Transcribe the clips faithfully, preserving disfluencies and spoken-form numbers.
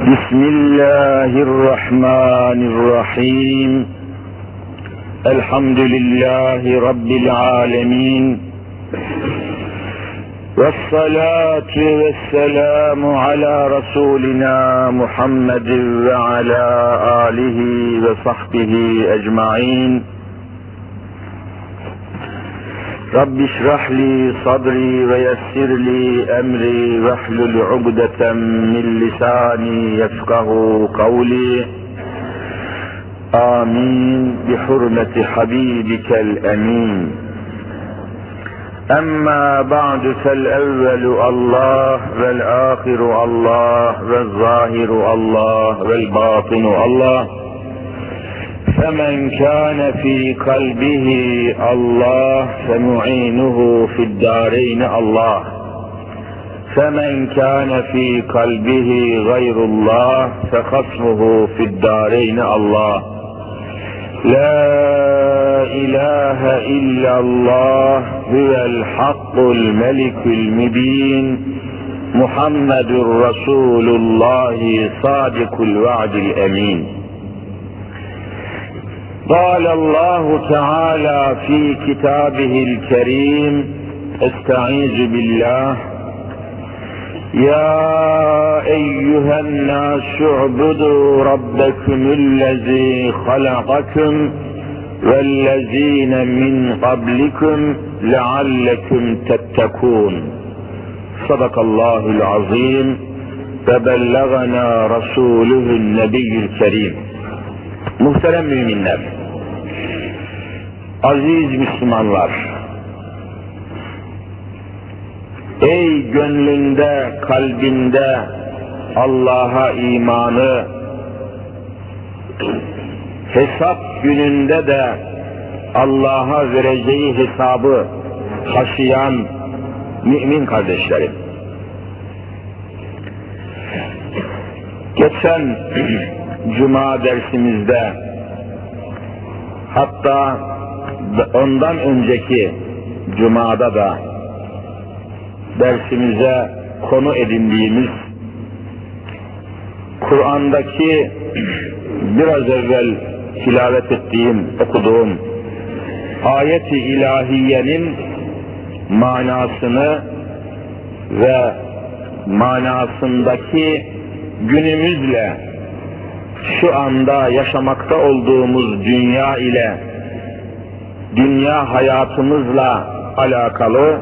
Bismillahirrahmanirrahim. Elhamdülillahi Rabbil alemin. Vessalatu vesselamu ala Resulina Muhammedin ve ala alihi ve sahbihi ecmain. Rabbi şrahli sadri ve yessirli emri ve hlul ugdeten min lisani yefkahu kavli. Amin bi hurmeti habibikel emin. Emma ba'du fel evvelu Allah vel ahiru Allah vel zahiru Allah vel batinu Allah. فَمَنْ كَانَ فِي قَلْبِهِ اللّٰهُ فَمُعِينُهُ فِي الدَّارَيْنِ اللّٰهُ فَمَنْ كَانَ فِي قَلْبِهِ غَيْرُ اللّٰهِ فَخَصْمُهُ فِي الدَّارَيْنِ اللّٰهُ لَا إِلَٰهَ إِلَّا اللّٰهُ هُوَ الْحَقُّ الْمَلِكُ الْمُبِينُ مُحَمَّدٌ رَسُولُ اللّٰهِ صَادِقُ الْوَعْدِ الْأَمِينُ. قال الله تعالى في كتابه الكريم استعيذ بالله يا أيها الناس اعبدوا ربكم الذي خلقكم والذين من قبلكم لعلكم تتقون. صدق الله العظيم وبلغنا رسوله النبي الكريم. Muhterem müminler, aziz Müslümanlar, ey gönlünde, kalbinde Allah'a imanı, hesap gününde de Allah'a vereceği hesabı taşıyan mümin kardeşlerim. Geçen Cuma dersimizde, hatta ondan önceki Cuma'da da dersimize konu edindiğimiz Kur'an'daki biraz evvel tilavet ettiğim, okuduğum ayet-i ilahiyenin manasını ve manasındaki günümüzle şu anda yaşamakta olduğumuz dünya ile, dünya hayatımızla alakalı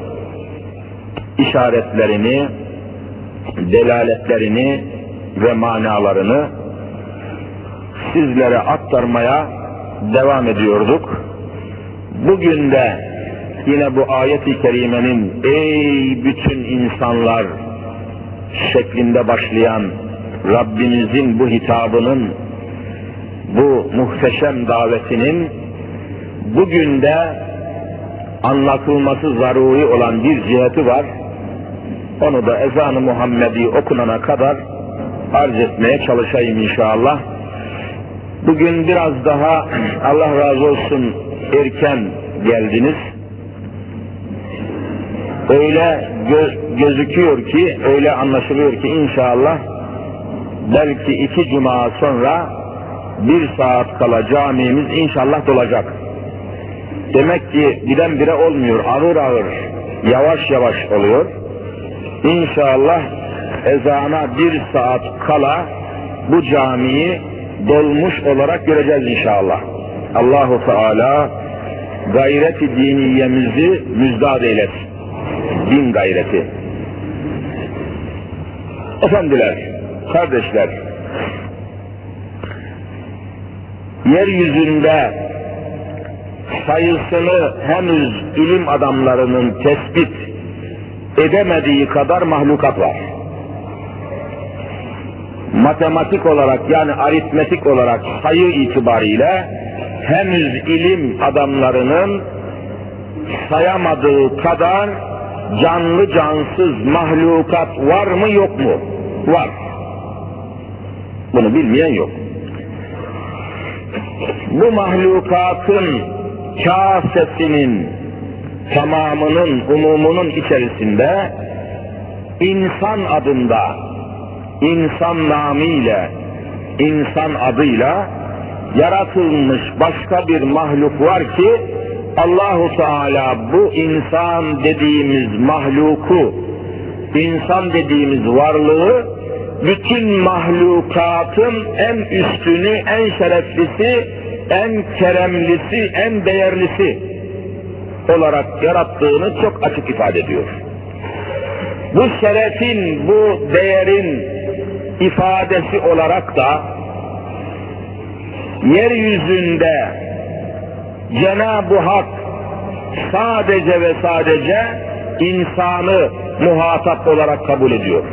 işaretlerini, delaletlerini ve manalarını sizlere aktarmaya devam ediyorduk. Bugün de yine bu ayet-i kerimenin ey bütün insanlar şeklinde başlayan Rabbimizin bu hitabının, bu muhteşem davetinin bugün de anlatılması zaruri olan bir ciheti var. Onu da ezan-ı Muhammedi okunana kadar arz etmeye çalışayım inşallah. Bugün biraz daha Allah razı olsun erken geldiniz. Öyle gö- gözüküyor ki, öyle anlaşılıyor ki inşallah belki iki cuma sonra bir saat kala camimiz inşallah dolacak. Demek ki birdenbire olmuyor, ağır ağır, yavaş yavaş oluyor. İnşallah ezana bir saat kala bu camiyi dolmuş olarak göreceğiz inşallah. Allahu Teala gayret-i diniyemizi müjdat eylesin. Din gayreti. Efendiler, kardeşler, yeryüzünde sayısını henüz ilim adamlarının tespit edemediği kadar mahlukat var. Matematik olarak, yani aritmetik olarak sayı itibariyle henüz ilim adamlarının sayamadığı kadar canlı cansız mahlukat var mı yok mu? Var. Bunu bilmeyen yok. Bu mahlukatın kâsesinin tamamının, umumunun içerisinde insan adında insan namıyla, insan adıyla yaratılmış başka bir mahluk var ki Allahu Teala bu insan dediğimiz mahluku, insan dediğimiz varlığı bütün mahlukatın en üstünü, en şereflisi, en keremlisi, en değerlisi olarak yarattığını çok açık ifade ediyor. Bu şerefin, bu değerin ifadesi olarak da yeryüzünde Cenab-ı Hak sadece ve sadece insanı muhatap olarak kabul ediyor.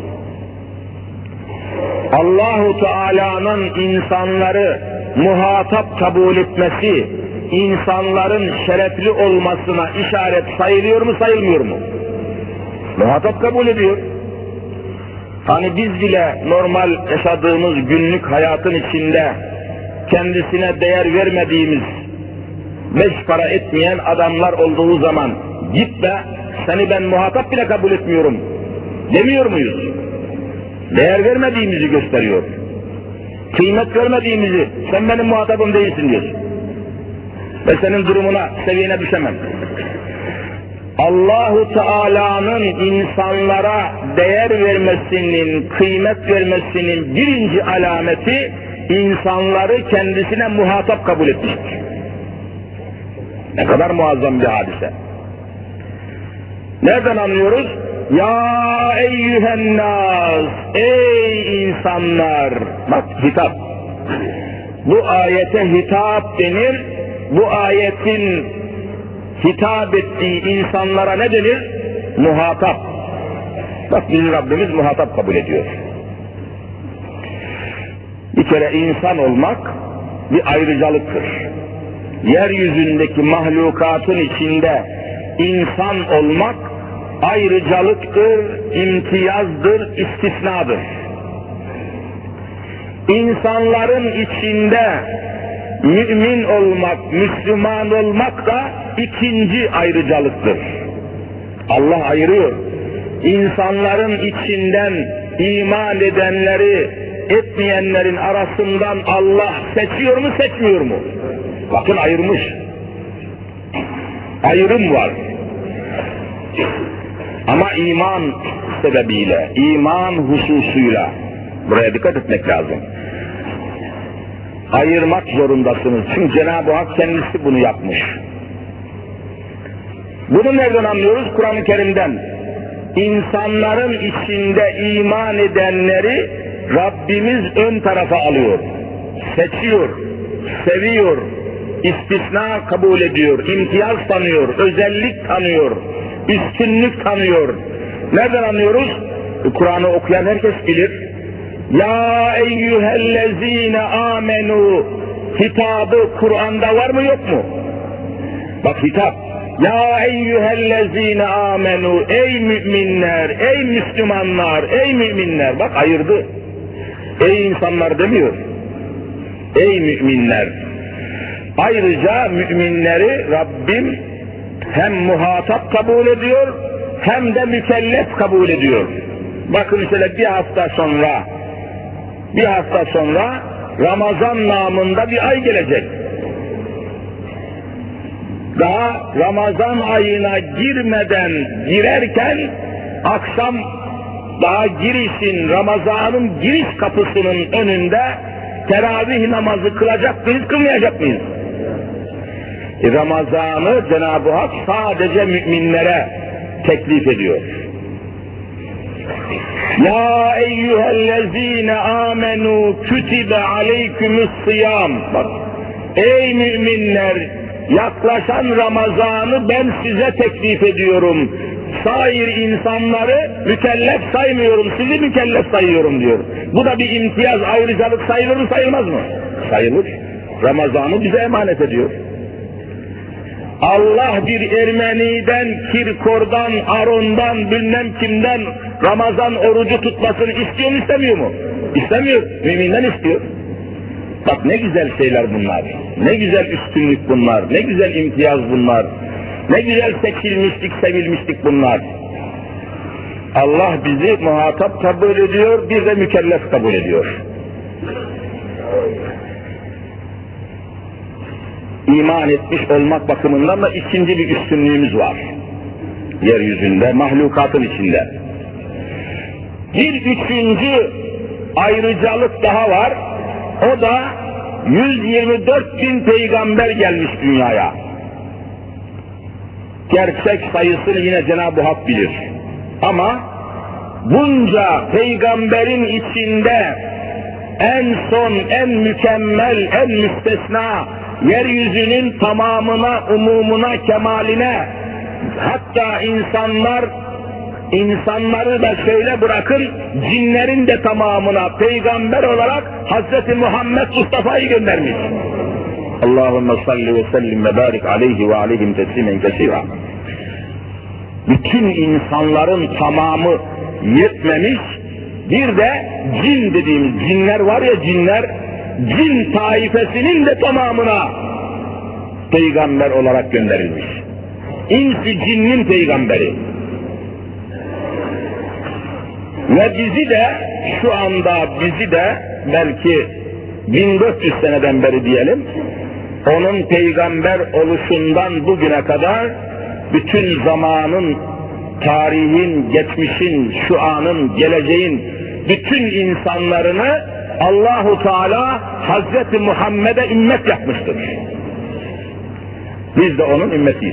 Allahu Teala'nın insanları muhatap kabul etmesi, insanların şerefli olmasına işaret sayılıyor mu, sayılmıyor mu? Muhatap kabul ediyor. Hani biz bile normal yaşadığımız günlük hayatın içinde kendisine değer vermediğimiz, beş para etmeyen adamlar olduğu zaman git be, seni ben muhatap bile kabul etmiyorum demiyor muyuz? Değer vermediğimizi gösteriyor. Kıymet vermediğimizi, sen benim muhatabım değilsin diyor. Ve senin durumuna, seviyene düşemem. Allahu Teala'nın insanlara değer vermesinin, kıymet vermesinin birinci alameti insanları kendisine muhatap kabul etmiştir. Ne kadar muazzam bir hadise. Nereden anlıyoruz? Ya eyyühennâs, ey insanlar! Bak hitap. Bu ayete hitap denir, bu ayetin hitap ettiği insanlara ne denir? Muhatap. Bak bizim Rabbimiz muhatap kabul ediyor. Bir kere insan olmak bir ayrıcalıktır. Yeryüzündeki mahlukatın içinde insan olmak ayrıcalıktır, imtiyazdır, istisnadır. İnsanların içinde mümin olmak, Müslüman olmak da ikinci ayrıcalıktır. Allah ayırıyor. İnsanların içinden iman edenleri, etmeyenlerin arasından Allah seçiyor mu, seçmiyor mu? Bakın ayırmış. Ayrım var. Ama iman sebebiyle, iman hususuyla, buraya dikkat etmek lazım. Ayırmak zorundasınız. Çünkü Cenab-ı Hak kendisi bunu yapmış. Bunu nereden anlıyoruz? Kur'an-ı Kerim'den. İnsanların içinde iman edenleri Rabbimiz ön tarafa alıyor. Seçiyor, seviyor, istisna kabul ediyor, imtiyaz tanıyor, özellik tanıyor, üstünlük tanıyor. Nereden anlıyoruz? Kur'an'ı okuyan herkes bilir. Ya eyyühellezine amenu hitabı Kur'an'da var mı yok mu? Bak hitap. Ya eyyühellezine amenu ey müminler, ey Müslümanlar, ey müminler. Bak ayırdı. Ey insanlar demiyor. Ey müminler. Ayrıca müminleri Rabbim hem muhatap kabul ediyor hem de mükellef kabul ediyor. Bakın şöyle bir hafta sonra bir hafta sonra Ramazan namında bir ay gelecek. Daha Ramazan ayına girmeden girerken akşam daha girişin, Ramazan'ın giriş kapısının önünde teravih namazı kılacak mıyız, kılmayacak mıyız? E, Ramazan'ı Cenab-ı Hak sadece müminlere teklif ediyor. Ya eyyühellezine amenu kütibe aleykümü's-sıyam. Bak, ey müminler, yaklaşan Ramazan'ı ben size teklif ediyorum. Sair insanları mükellef saymıyorum, sizi mükellef sayıyorum diyor. Bu da bir imtiyaz, ayrıcalık sayılır mı, sayılmaz mı? Sayılır. Ramazan'ı bize emanet ediyor. Allah bir Ermeni'den, Kirkor'dan, Aron'dan, bilmem kimden Ramazan orucu tutmasını istiyor mu, istemiyor mu? İstemiyor, müminden istiyor. Bak ne güzel şeyler bunlar, ne güzel üstünlük bunlar, ne güzel imtiyaz bunlar, ne güzel seçilmişlik, sevilmişlik bunlar. Allah bizi muhatap kabul ediyor, bir de mükellef kabul ediyor. İman etmiş olmak bakımından da ikinci bir üstünlüğümüz var. Yeryüzünde, mahlukatın içinde. Bir üçüncü ayrıcalık daha var. O da yüz yirmi dört bin peygamber gelmiş dünyaya. Gerçek sayısını yine Cenab-ı Hak bilir. Ama bunca peygamberin içinde en son, en mükemmel, en müstesna, yeryüzünün tamamına, umumuna, kemaline, hatta insanlar, insanları da şöyle bırakın, cinlerin de tamamına peygamber olarak Hazreti Muhammed Mustafa'yı göndermiş. Allahümme salli ve sellim ve barik aleyhi ve aleyhim teslimen kesira. Bütün insanların tamamı yetmemiş, bir de cin dediğimiz cinler var ya, cinler, cin taifesinin de tamamına peygamber olarak gönderilmiş. İnsi cinnin peygamberi. Ve bizi de şu anda bizi de belki bin dört yüz seneden beri diyelim, onun peygamber oluşundan bugüne kadar bütün zamanın, tarihin, geçmişin, şu anın, geleceğin bütün insanlarını Allahu Teala Hazreti Muhammed'e ümmet yapmıştır. Biz de onun ümmetiyiz.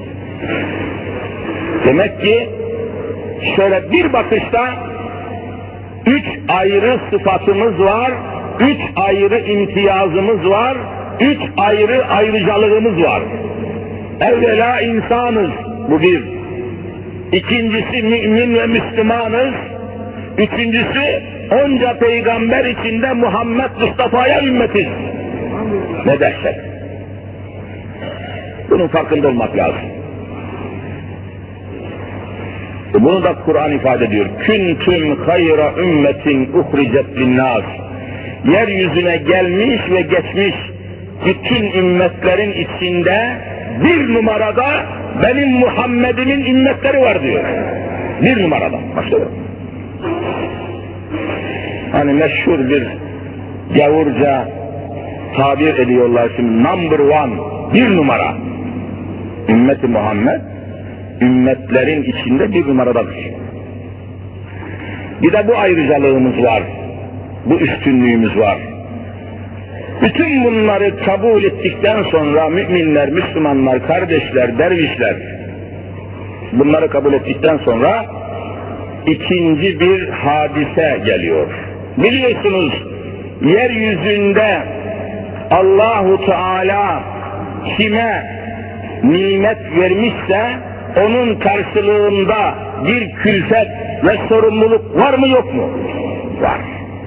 Demek ki şöyle bir bakışta üç ayrı sıfatımız var, üç ayrı imtiyazımız var, üç ayrı ayrıcalığımız var. Evvela insanız, bu bir. İkincisi mümin ve Müslümanız. Üçüncüsü onca peygamber içinde Muhammed Mustafa'ya ümmetiz. Ne dehşet. Bunun farkında olmak lazım. Bunu da Kur'an ifade ediyor. Küntüm hayra ümmetin uhricet linnâs. Yeryüzüne gelmiş ve geçmiş bütün ümmetlerin içinde bir numarada benim Muhammed'imin ümmetleri var diyor. Bir numarada. Başka yok. Hani meşhur bir gavurca tabir ediyorlar şimdi, number one, bir numara. Ümmeti Muhammed ümmetlerin içinde bir numaradadır. Bir de bu ayrıcalığımız var, bu üstünlüğümüz var. Bütün bunları kabul ettikten sonra müminler, Müslümanlar, kardeşler, dervişler, bunları kabul ettikten sonra ikinci bir hadise geliyor. Biliyorsunuz, yeryüzünde Allahu Teala kime nimet vermişse onun karşılığında bir külfet ve sorumluluk var mı yok mu? Var.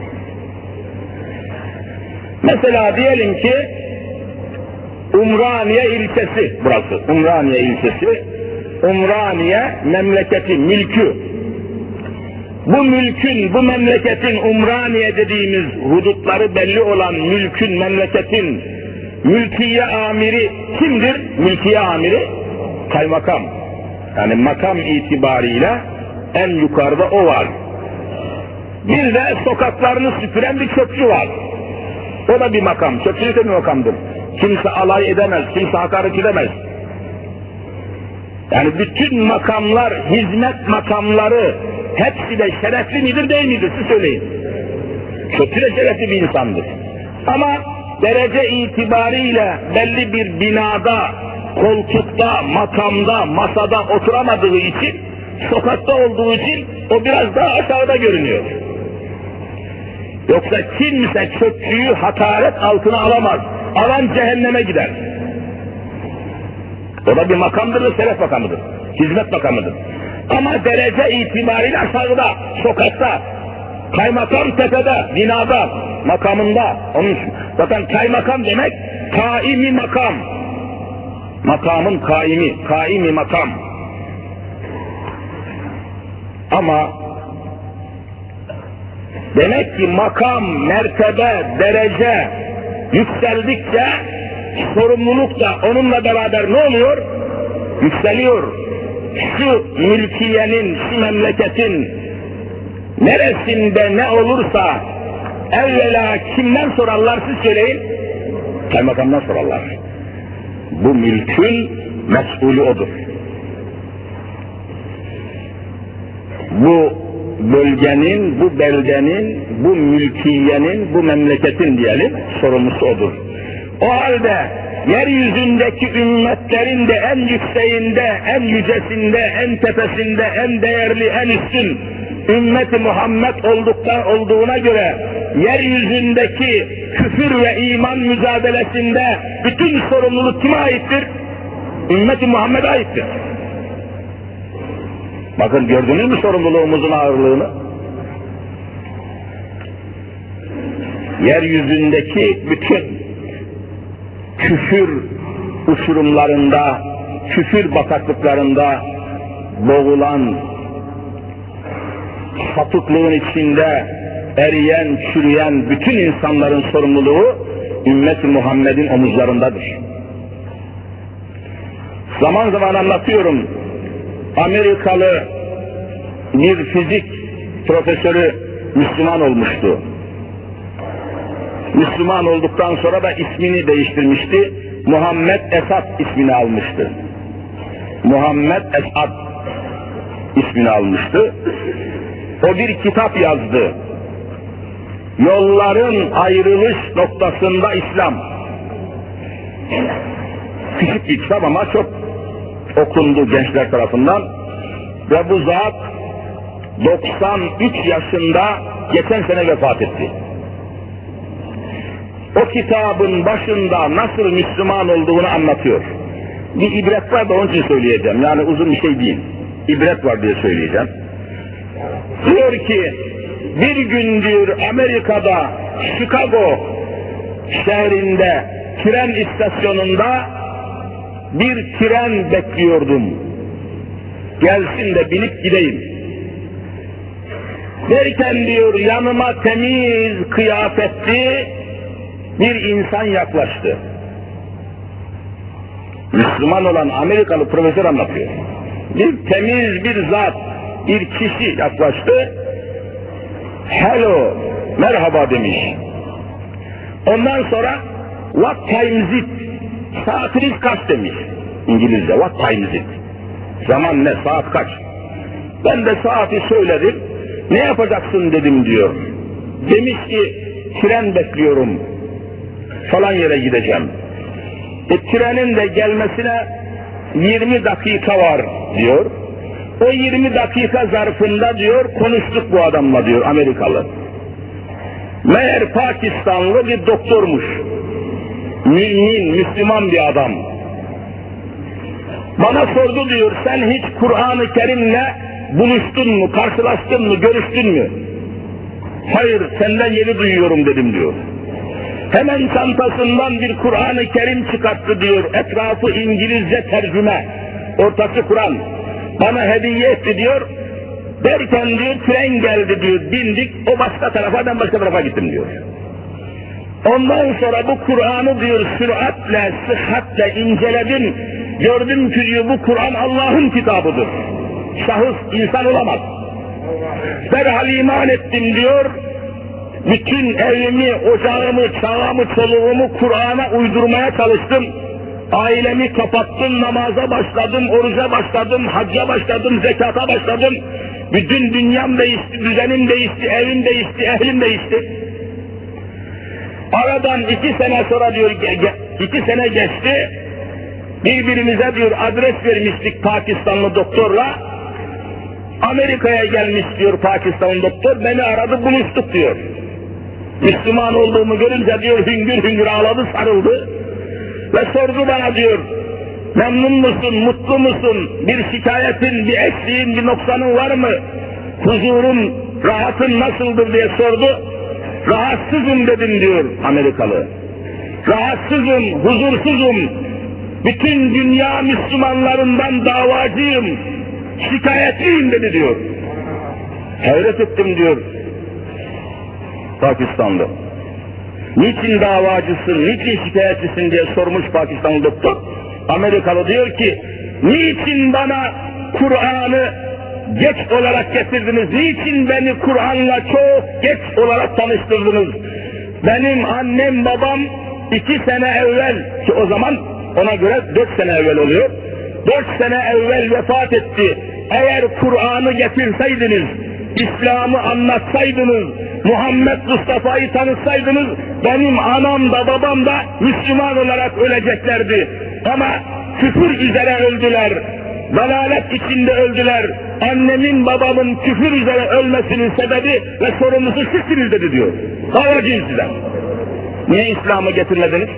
Mesela diyelim ki Umraniye ilçesi burası. Umraniye ilçesi. Umraniye memleketi, mülkü. Bu mülkün, bu memleketin, Umraniye dediğimiz hudutları belli olan mülkün, memleketin mülkiye amiri kimdir? Mülkiye amiri kaymakam. Yani makam itibariyle en yukarıda o var. Bir de sokaklarını süpüren bir çöpçü var. O da bir makam. Çöpçülük de bir makamdır. Kimse alay edemez, kimse hakaret edemez. Yani bütün makamlar, hizmet makamları hepsi de şerefli midir değil midir? Siz söyleyin. Çöpçü de şerefli bir insandır. Ama derece itibariyle belli bir binada, koltukta, makamda, masada oturamadığı için, sokakta olduğu için o biraz daha aşağıda görünüyor. Yoksa kimse çöpçüyü hakaret altına alamaz. Alan cehenneme gider. O da bir makamdır ve şeref makamıdır. Hizmet makamıdır. Ama derece itibariyle aşağıda, sokakta, kaymakam tepede, binada, makamında. Onun için. Zaten kaymakam demek, kaimi makam. Makamın kaimi, kaimi makam. Ama demek ki makam, mertebe, derece yükseldikçe sorumluluk da onunla beraber ne oluyor? Yükseliyor. şu mülkiyenin, şu memleketin neresinde ne olursa evvela kimden sorarlar siz söyleyin? Kaymakamdan sorarlar. Bu mülkün mesulü odur. Bu bölgenin, bu beldenin, bu mülkiyenin, bu memleketin diyelim sorumlusu odur. O halde yeryüzündeki ümmetlerin de en yükseğinde, en yücesinde, en tepesinde, en değerli, en üstün ümmeti Muhammed olduktan olduğuna göre yeryüzündeki küfür ve iman mücadelesinde bütün sorumluluk kime aittir? Ümmeti Muhammed'e aittir. Bakın gördünüz mü sorumluluğumuzun ağırlığını? Yeryüzündeki bütün küfür uçurumlarında, küfür bataklıklarında boğulan, sapıklığın içinde eriyen, çürüyen bütün insanların sorumluluğu ümmet-i Muhammed'in omuzlarındadır. Zaman zaman anlatıyorum, Amerikalı bir fizik profesörü Müslüman olmuştu. Müslüman olduktan sonra da ismini değiştirmişti. Muhammed Esad ismini almıştı. Muhammed Esad ismini almıştı. O bir kitap yazdı. Yolların ayrılış noktasında İslam. Küçük bir kitap ama çok okundu gençler tarafından. Ve bu zat doksan üç yaşında geçen sene vefat etti. O kitabın başında nasıl Müslüman olduğunu anlatıyor. Bir ibret var da onun için söyleyeceğim. Yani uzun bir şey değil. İbret var diye söyleyeceğim. Diyor ki, bir gün diyor Amerika'da, Chicago şehrinde, tren istasyonunda bir tren bekliyordum. Gelsin de binip gideyim. Derken diyor yanıma temiz kıyafetli bir insan yaklaştı. Müslüman olan Amerikalı profesör anlatıyor. Bir temiz bir zat, bir kişi yaklaştı. Hello, merhaba demiş. Ondan sonra what time is it? Saatiniz kaç demiş. İngilizce, what time is it? Zaman ne, saat kaç? Ben de saati söyledim. Ne yapacaksın dedim diyor. Demiş ki tren bekliyorum. Falan yere gideceğim. E, trenin de gelmesine yirmi dakika var diyor. O yirmi dakika zarfında diyor konuştuk bu adamla diyor Amerikalı. Meğer Pakistanlı bir doktormuş. Mümin, Müslüman bir adam. Bana sordu diyor, sen hiç Kur'an-ı Kerim'le buluştun mu, karşılaştın mı, görüştün mü? Hayır, senden yeni duyuyorum dedim diyor. Hemen çantasından bir Kur'an-ı Kerim çıkarttı diyor, etrafı İngilizce tercüme, ortası Kur'an. Bana hediye etti diyor, derken diyor tren geldi diyor, bindik, o başka tarafa, ben başka tarafa gittim diyor. Ondan sonra bu Kur'an'ı diyor süratle, sıhhatle inceledim, gördüm ki diyor bu Kur'an Allah'ın kitabıdır. Şahıs insan olamaz. Derhal iman ettim diyor, bütün evimi, ocağımı, çağımı, çoluğumu Kur'an'a uydurmaya çalıştım. Ailemi kapattım, namaza başladım, oruca başladım, hacca başladım, zekata başladım. Bütün dünyam değişti, düzenim değişti, evim değişti, ehlim değişti. Aradan iki sene sonra diyor, iki sene geçti. Birbirimize diyor adres vermiştik Pakistanlı doktorla. Amerika'ya gelmiş diyor Pakistanlı doktor, beni aradı, buluştuk diyor. Müslüman olduğumu görünce diyor hüngür hüngür ağladı, sarıldı. Ve sordu bana diyor, memnun musun, mutlu musun, bir şikayetin, bir eksiğin, bir noksanın var mı? Huzurun, rahatın nasıldır diye sordu. Rahatsızım dedim diyor Amerikalı. Rahatsızım, huzursuzum. Bütün dünya Müslümanlarından davacıyım. Şikayetliyim dedi diyor. Hayret ettim diyor Pakistanlı. Niçin davacısın, niçin şikayetçisin diye sormuş Pakistanlı doktor. Amerikalı diyor ki, niçin bana Kur'an'ı geç olarak getirdiniz? Niçin beni Kur'an'la çok geç olarak tanıştırdınız? Benim annem babam iki sene evvel, ki o zaman ona göre dört sene evvel oluyor, dört sene evvel vefat etti. Eğer Kur'an'ı getirseydiniz, İslam'ı anlatsaydınız, Muhammed Mustafa'yı tanıtsaydınız, benim anam da babam da Müslüman olarak öleceklerdi. Ama küfür üzere öldüler, dalalet içinde öldüler. Annemin babamın küfür üzere ölmesinin sebebi ve sorumlusu sizsiniz dedi diyor. Davacıyım size. Niye İslam'ı getirmediniz?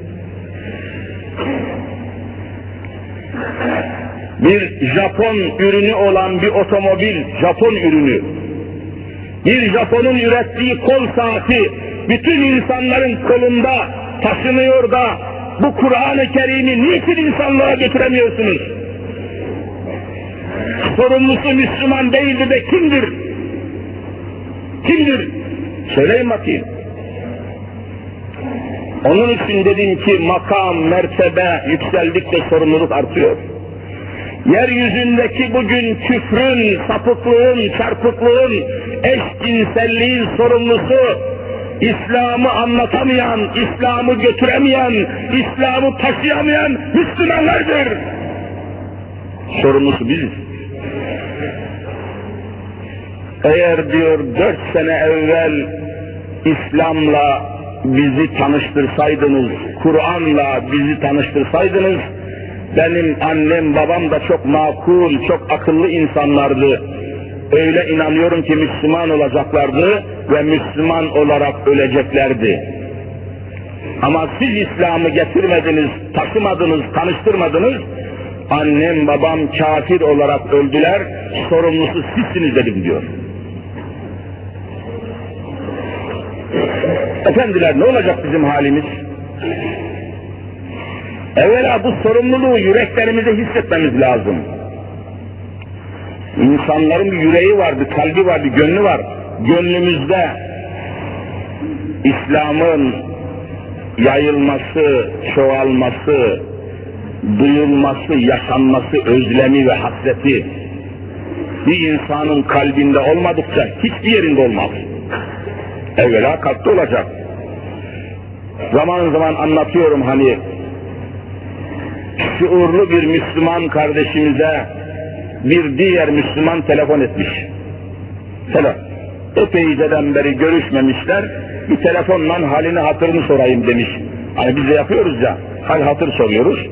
Bir Japon ürünü olan bir otomobil, Japon ürünü, bir Japon'un ürettiği kol saati, bütün insanların kolunda taşınıyor da bu Kur'an-ı Kerim'i niçin insanlığa götüremiyorsunuz? Sorumlusu Müslüman değildir de kimdir? Kimdir? Söyleyin bakayım. Onun için dedim ki makam, mertebe yükseldikçe sorumluluk artıyor. Yeryüzündeki bugün küfrün, sapıklığın, çarpıklığın, eşcinselliğin sorumlusu, İslam'ı anlatamayan, İslam'ı götüremeyen, İslam'ı taşıyamayan Müslümanlardır. Sorumlusu biziz. Eğer diyor dört sene evvel İslam'la bizi tanıştırsaydınız, Kur'an'la bizi tanıştırsaydınız, benim annem babam da çok makul, çok akıllı insanlardı. Öyle inanıyorum ki Müslüman olacaklardı ve Müslüman olarak öleceklerdi. Ama siz İslam'ı getirmediniz, taşımadınız, tanıştırmadınız, annem babam kafir olarak öldüler, sorumlusu sizsiniz dedim diyor. Efendiler, ne olacak bizim halimiz? Evvela bu sorumluluğu yüreklerimize hissetmemiz lazım. İnsanların bir yüreği var, bir kalbi var, bir gönlü var. Gönlümüzde İslam'ın yayılması, çoğalması, duyulması, yaşanması, özlemi ve hasreti bir insanın kalbinde olmadıkça hiçbir yerinde olmaz. Evvela kalpte olacak. Zaman zaman anlatıyorum hani, şuurlu bir Müslüman kardeşimize bir diğer Müslüman telefon etmiş. Telefon. Epeyceden beri görüşmemişler, bir telefonla halini hatırını sorayım demiş. Hani biz de yapıyoruz ya, hal hatır soruyoruz.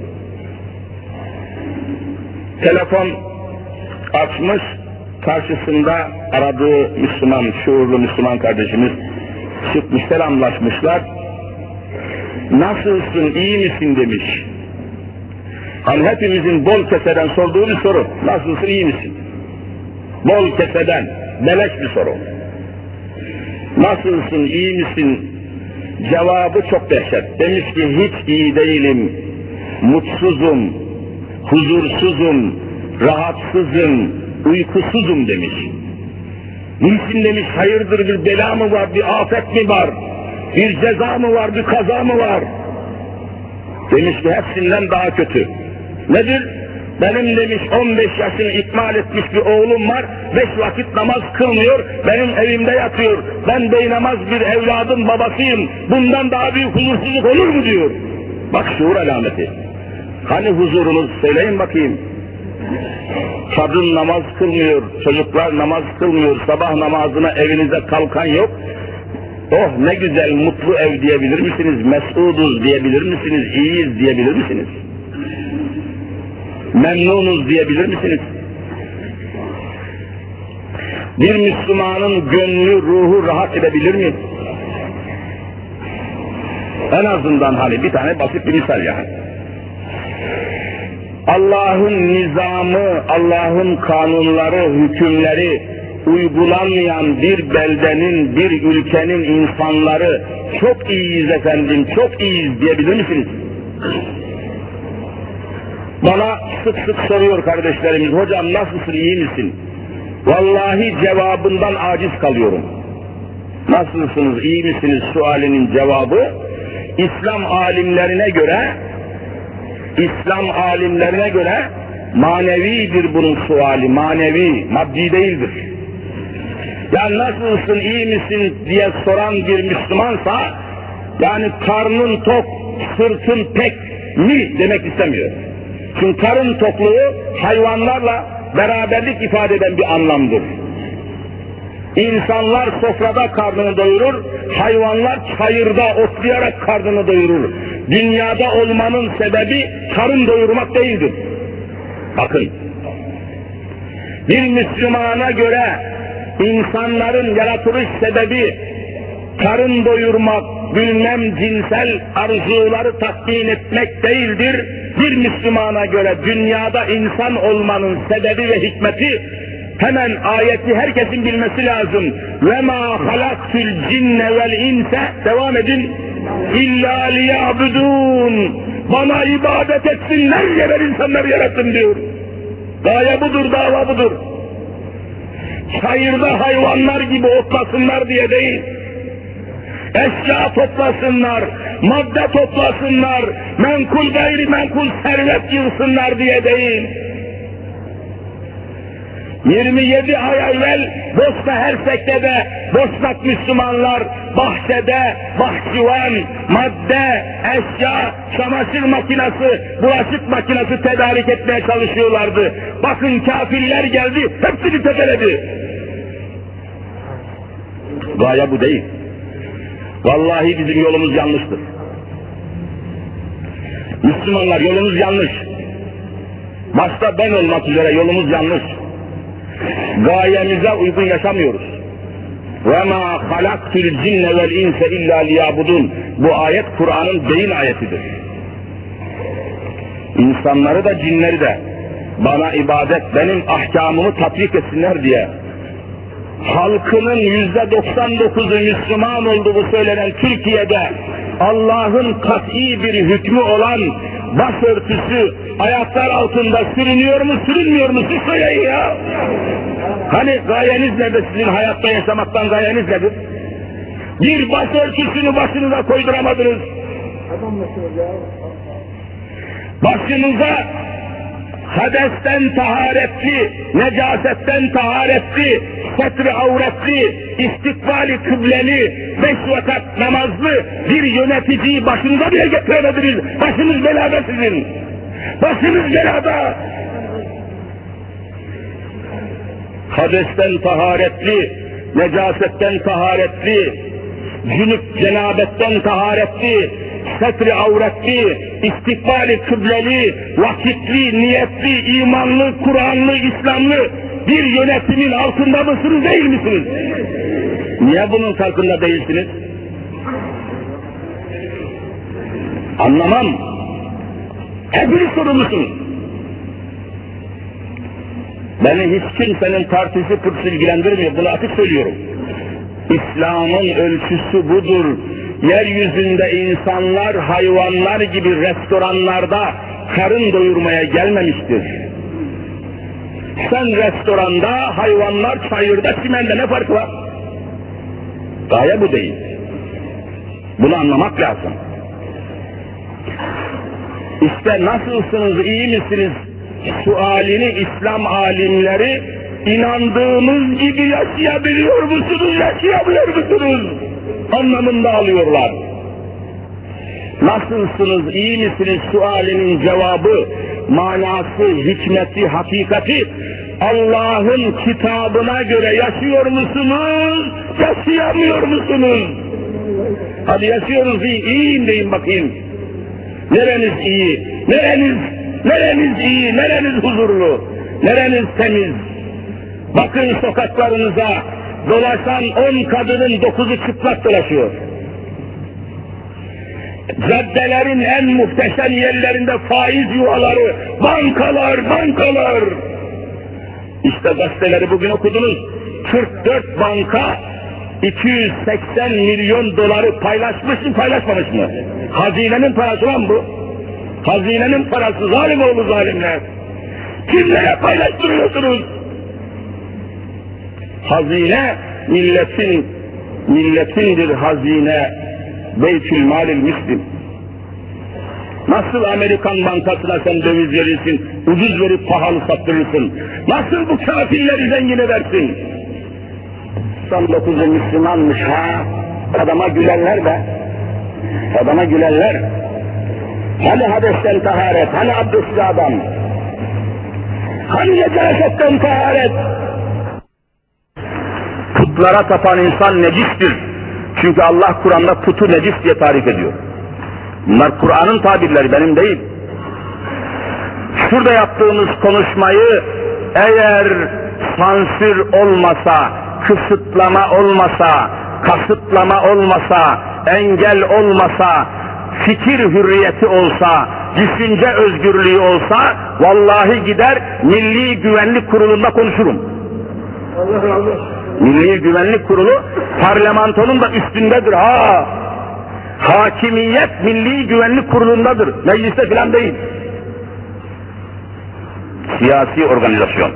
Telefon açmış, karşısında aradığı Müslüman, şuurlu Müslüman kardeşimiz çıkmış, selamlaşmışlar. Nasılsın, iyi misin demiş. Hani hepimizin bol keseden sorduğu bir soru. Nasılsın, iyi misin? Bol keseden, beleş bir soru. Nasılsın, iyi misin? Cevabı çok dehşet. Demiş ki hiç iyi değilim, mutsuzum, huzursuzum, rahatsızım, uykusuzum demiş. Niçin demiş, hayırdır, bir bela mı var, bir afet mi var, bir ceza mı var, bir kaza mı var? Demiş ki hepsinden daha kötü. Nedir? Benim demiş on beş yaşını ikmal etmiş bir oğlum var, beş vakit namaz kılmıyor, benim evimde yatıyor. Ben beynamaz bir evladın babasıyım, bundan daha büyük huzursuzluk olur mu diyor. Bak şuur alameti. Hani huzurunuz, söyleyin bakayım. Kadın namaz kılmıyor, çocuklar namaz kılmıyor, sabah namazına evinize kalkan yok. Oh ne güzel, mutlu ev diyebilir misiniz? Mesuduz diyebilir misiniz? İyiyiz diyebilir misiniz? Memnunuz diyebilir misiniz? Bir Müslümanın gönlü, ruhu rahat edebilir mi? En azından hani bir tane basit bir misal yani. Allah'ın nizamı, Allah'ın kanunları, hükümleri uygulanmayan bir beldenin, bir ülkenin insanları çok iyiyiz efendim, çok iyiyiz diyebilir misiniz? Bana sık sık soruyor kardeşlerimiz, hocam nasılsın, iyi misin? Vallahi cevabından aciz kalıyorum. Nasılsınız, iyi misiniz sualinin cevabı, İslam alimlerine göre, İslam alimlerine göre Manevidir bunun suali, manevi, maddi değildir. Yani nasılsın, iyi misin diye soran bir Müslümansa, yani karnın tok, sırtın pek mi demek istemiyor. Çünkü karın tokluğu hayvanlarla beraberlik ifade eden bir anlamdır. İnsanlar sofrada karnını doyurur, hayvanlar çayırda otlayarak karnını doyurur. Dünyada olmanın sebebi karın doyurmak değildir. Bakın, bir Müslümana göre insanların yaratılış sebebi karın doyurmak, bilmem cinsel arzuları tatmin etmek değildir. Bir Müslümana göre dünyada insan olmanın sebebi ve hikmeti, hemen ayeti herkesin bilmesi lazım. وَمَا خَلَقْتُ الْجِنَّ وَالْاِنْسَ devam edin. اِلَّا لِيَعْبُدُونَ Bana ibadet etsinler diye ben insanları yarattım diyor. Gaye budur, dava budur. Çayırda hayvanlar gibi otlasınlar diye değil. Eşya toplasınlar, madde toplasınlar, menkul gayri menkul servet yığsınlar diye değil. yirmi yedi ay evvel Bosna Hersek'te de Bosnak Müslümanlar bahçede bahçıvan, madde, eşya, çamaşır makinesi, bulaşık makinesi tedarik etmeye çalışıyorlardı. Bakın kafirler geldi, hepsini tepeledi. Gaye bu değil. Vallahi bizim yolumuz yanlıştır. Müslümanlar yolumuz yanlış. Başta ben olmak üzere yolumuz yanlış. Gayemize uygun yaşamıyoruz. وَمَا خَلَقْتُ الْجِنَّ وَالْاِنْسَ اِلَّا لِيَعْبُدُونَ Bu ayet Kur'an'ın beyin ayetidir. İnsanları da cinleri de bana ibadet, benim ahkamımı tatbik etsinler diye, halkının yüzde doksan dokuzu Müslüman olduğu söylenen Türkiye'de Allah'ın kat'i bir hükmü olan başörtüsü ayaklar altında sürünüyor mu, sürünmüyor mu? Siz söyleyin ya! Hani gayeniz nedir sizin hayatta yaşamaktan, gayeniz nedir? Bir başörtüsünü başınıza koyduramadınız. Başınıza hadesten taharetli, necasetten taharetli, setr-i avretli, istikbali kıbleli, beş vakat namazlı bir yöneticiyi başınıza bile getiremediniz. Başınız belada sizin. Başınız belada. Hadesten taharetli, necasetten taharetli, cünüp cenabetten taharetli, setr-i avretli, istikbali kıbleli, vakitli, niyetli, imanlı, Kur'anlı, İslamlı bir yönetimin altında mısınız, değil misiniz? Niye bunun farkında değilsiniz? Anlamam. Hepiniz sorumlusunuz. Beni hiç kimsenin partisi pırtısı ilgilendirmiyor, bunu açık söylüyorum. İslam'ın ölçüsü budur. Yeryüzünde insanlar hayvanlar gibi restoranlarda karın doyurmaya gelmemiştir. Sen restoranda, hayvanlar çayırda, çimende ne farkı var? Gaye bu değil. Bunu anlamak lazım. İşte nasılsınız, iyi misiniz sualini İslam alimleri inandığınız gibi yaşayabiliyor musunuz, yaşayamıyor musunuz anlamında alıyorlar. Nasılsınız, iyi misiniz sualinin cevabı, manası, hikmeti, hakikati Allah'ın kitabına göre yaşıyor musunuz, yaşayamıyor musunuz? Hadi yaşıyoruz, iyi, iyiyim deyin bakayım. Nereniz iyi, nereniz, nereniz iyi, nereniz huzurlu, nereniz temiz? Bakın sokaklarınıza dolaşan on kadının dokuzu çıplak dolaşıyor. Caddelerin en muhteşem yerlerinde faiz yuvaları, bankalar, bankalar. İşte gazeteleri bugün okudunuz. kırk dört banka iki yüz seksen milyon doları paylaşmış mı, paylaşmamış mı? Hazinenin parası lan bu. Hazinenin parası, zalim oğlu zalimler. Kimlere paylaştırıyorsunuz? Hazine, milletin, milletindir hazine. Beytül Malil Müslim. Nasıl Amerikan bankasına sen döviz verirsin, ucuz verip pahalı sattırırsın? Nasıl bu kafirleri zengin edersin? doksan dokuzu Müslümanmış ha, adama gülenler de, adama gülenler. Hani hadesten taharet, hani abdestli adam, hani necasetten taharet? Putlara tapan insan necistir. Çünkü Allah Kur'an'da putu necis diye tarif ediyor. Bunlar Kur'an'ın tabirleri, benim değil. Şurada yaptığımız konuşmayı eğer sansür olmasa, kısıtlama olmasa, kasıtlama olmasa, engel olmasa, fikir hürriyeti olsa, düşünce özgürlüğü olsa, vallahi gider Milli Güvenlik Kurulu'nda konuşurum. Allah razı olsun. Milli Güvenlik Kurulu parlamentonun da üstündedir ha. Hakimiyet Milli Güvenlik Kurulu'ndadır. Mecliste filan değil. Siyasi organizasyon.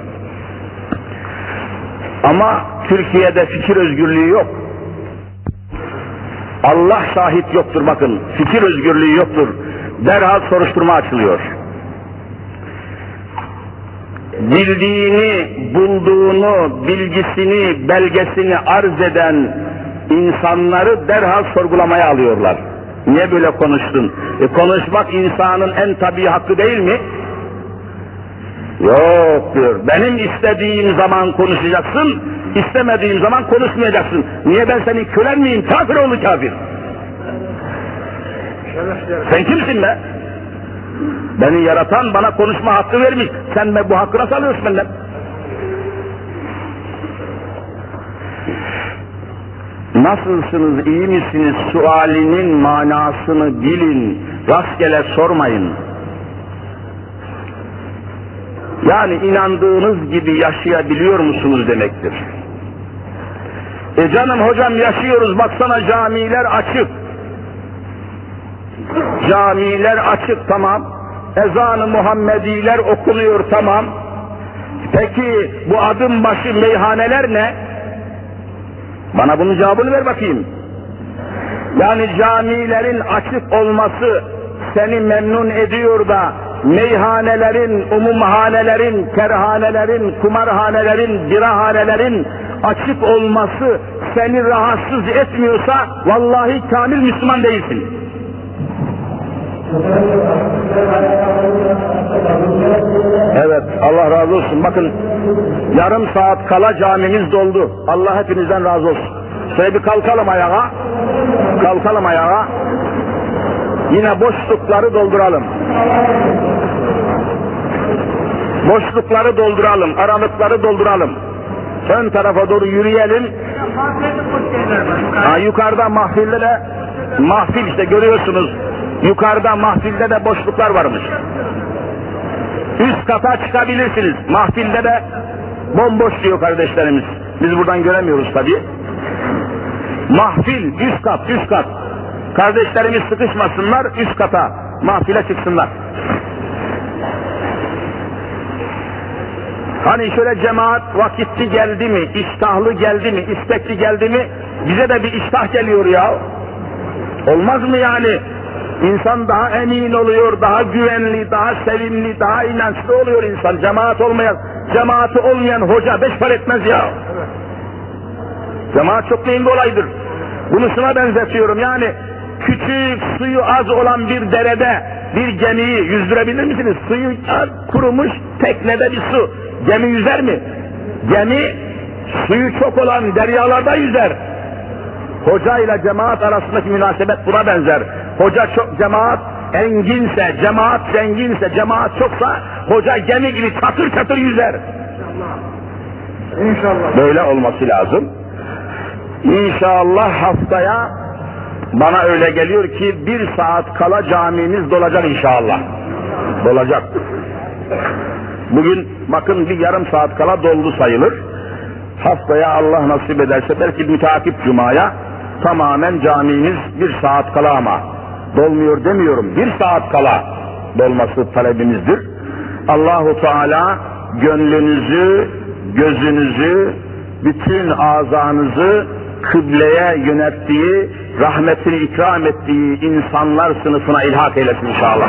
Ama Türkiye'de fikir özgürlüğü yok. Allah şahit yoktur bakın. Fikir özgürlüğü yoktur. Derhal soruşturma açılıyor. Bildiğini, bulduğunu, bilgisini, belgesini arz eden insanları derhal sorgulamaya alıyorlar. Niye böyle konuştun? E konuşmak insanın en tabii hakkı değil mi? Yok diyor. Benim istediğim zaman konuşacaksın, istemediğim zaman konuşmayacaksın. Niye ben senin kölen miyim? Kafir oğlu kafir. Sen kimsin be? Beni yaratan bana konuşma hakkı vermiş. Sen de bu hakkı nasıl alıyorsun benden? Nasılsınız, iyi misiniz sualinin manasını bilin, rastgele sormayın. Yani inandığınız gibi yaşayabiliyor musunuz demektir. E canım hocam yaşıyoruz, baksana camiler açık. Camiler açık, tamam. Ezan-ı Muhammediler okunuyor, tamam. Peki bu adım başı meyhaneler ne? Bana bunun cevabını ver bakayım. Yani camilerin açık olması seni memnun ediyor da meyhanelerin, umumhanelerin, kerhanelerin, kumarhanelerin, birahanelerin açık olması seni rahatsız etmiyorsa vallahi kamil Müslüman değilsin. Evet, Allah razı olsun. Bakın, yarım saat kala camimiz doldu. Allah hepinizden razı olsun. Şöyle bir kalkalım ayağa. Kalkalım ayağa. Yine boşlukları dolduralım. Boşlukları dolduralım, aralıkları dolduralım. Ön tarafa doğru yürüyelim. Ha, yukarıda mahfilde de, mahfil işte görüyorsunuz. Yukarıda mahfilde de boşluklar varmış. Üst kata çıkabilirsiniz. Mahfilde de bomboş diyor kardeşlerimiz. Biz buradan göremiyoruz tabii. Mahfil, üst kat, üst kat. Kardeşlerimiz sıkışmasınlar, üst kata, mahfile çıksınlar. Hani şöyle cemaat vakitli geldi mi, iştahlı geldi mi, istekli geldi mi, bize de bir iştah geliyor ya. Olmaz mı yani? İnsan daha emin oluyor, daha güvenli, daha sevimli, daha inançlı oluyor insan. Cemaat olmayan, cemaati olmayan hoca beş para etmez ya. Cemaat çok mühim bir olaydır. Bunu şuna benzetiyorum, yani küçük suyu az olan bir derede bir gemiyi yüzdürebilir misiniz? Suyu kurumuş teknede bir su. Gemi yüzer mi? Gemi suyu çok olan deryalarda yüzer. Hoca ile cemaat arasındaki münasebet buna benzer. Hoca çok, cemaat enginse, cemaat zenginse, cemaat çoksa hoca gemi gibi çatır çatır yüzer. İnşallah. İnşallah. Böyle olması lazım. İnşallah haftaya bana öyle geliyor ki bir saat kala camimiz dolacak inşallah. Dolacak. Bugün bakın bir yarım saat kala doldu sayılır. Haftaya Allah nasip ederse belki müteakip cumaya tamamen camimiz bir saat kala, ama dolmuyor demiyorum, bir saat kala dolması talebimizdir. Allahu Teala gönlünüzü, gözünüzü, bütün azanızı kıbleye yönettiği, rahmetini ikram ettiği insanlar sınıfına ilhak eylesin inşallah.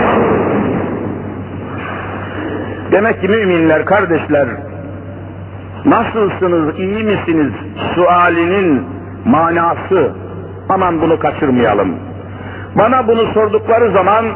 Demek ki müminler, kardeşler, nasılsınız, iyi misiniz sualinin manası, aman bunu kaçırmayalım. Bana bunu sordukları zaman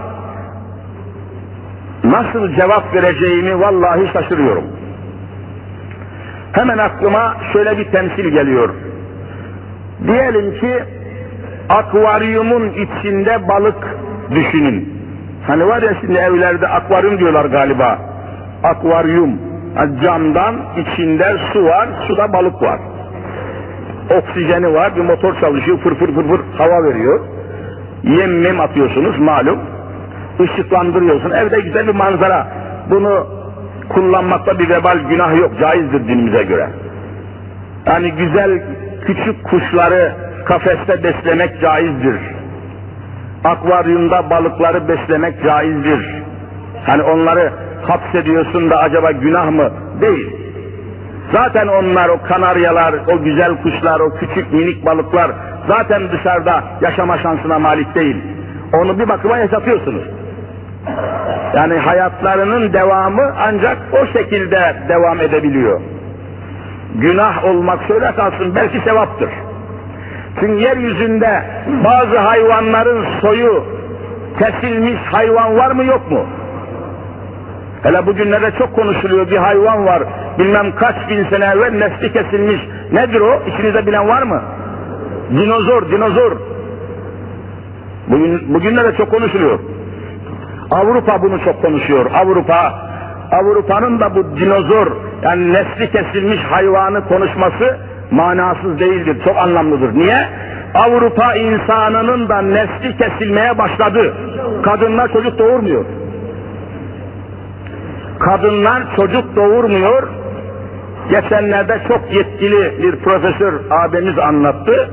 nasıl cevap vereceğimi vallahi şaşırıyorum. Hemen aklıma şöyle bir temsil geliyor. Diyelim ki akvaryumun içinde balık düşünün. Hani var ya şimdi evlerde akvaryum diyorlar galiba. Akvaryum. Camdan içinde su var, suda balık var. Oksijeni var, bir motor çalışıyor, fır fır fır fır hava veriyor. Yem mem atıyorsunuz malum. Işıklandırıyorsun, evde güzel bir manzara. Bunu kullanmakta bir vebal, günah yok, caizdir dinimize göre. Yani güzel küçük kuşları kafeste beslemek caizdir. Akvaryumda balıkları beslemek caizdir. Hani onları hapsediyorsun da acaba günah mı? Değil. Zaten onlar, o kanaryalar, o güzel kuşlar, o küçük minik balıklar zaten dışarıda yaşama şansına malik değil. Onu bir bakıma yaşatıyorsunuz. Yani hayatlarının devamı ancak o şekilde devam edebiliyor. Günah olmak şöyle kalsın, belki sevaptır. Çünkü yeryüzünde bazı hayvanların soyu kesilmiş hayvan var mı yok mu? Hele bugünlerde çok konuşuluyor, bir hayvan var, bilmem kaç bin sene evvel nesli kesilmiş. Nedir o? İçinizde bilen var mı? Dinozor, dinozor. Bugün, bugünlerde çok konuşuluyor. Avrupa bunu çok konuşuyor. Avrupa, Avrupa'nın da bu dinozor, yani nesli kesilmiş hayvanı konuşması manasız değildir, çok anlamlıdır. Niye? Avrupa insanının da nesli kesilmeye başladı. Kadınlar çocuk doğurmuyor. Kadınlar çocuk doğurmuyor. Geçenlerde çok yetkili bir profesör abimiz anlattı.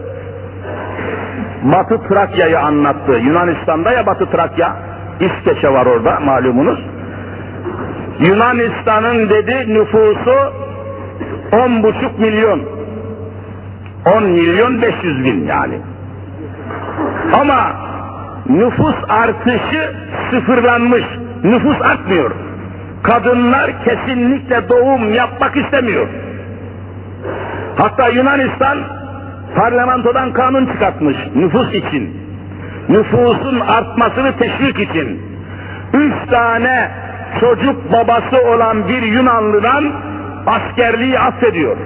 Batı Trakya'yı anlattı. Yunanistan'da ya Batı Trakya, İskeçe var orada malumunuz. Yunanistan'ın dedi nüfusu on buçuk milyon. On milyon beş yüz bin yani. Ama nüfus artışı sıfırlanmış. Nüfus artmıyor. Kadınlar kesinlikle doğum yapmak istemiyor. Hatta Yunanistan parlamentodan kanun çıkartmış nüfus için. Nüfusun artmasını teşvik için. Üç tane çocuk babası olan bir Yunanlıdan askerliği affediyor.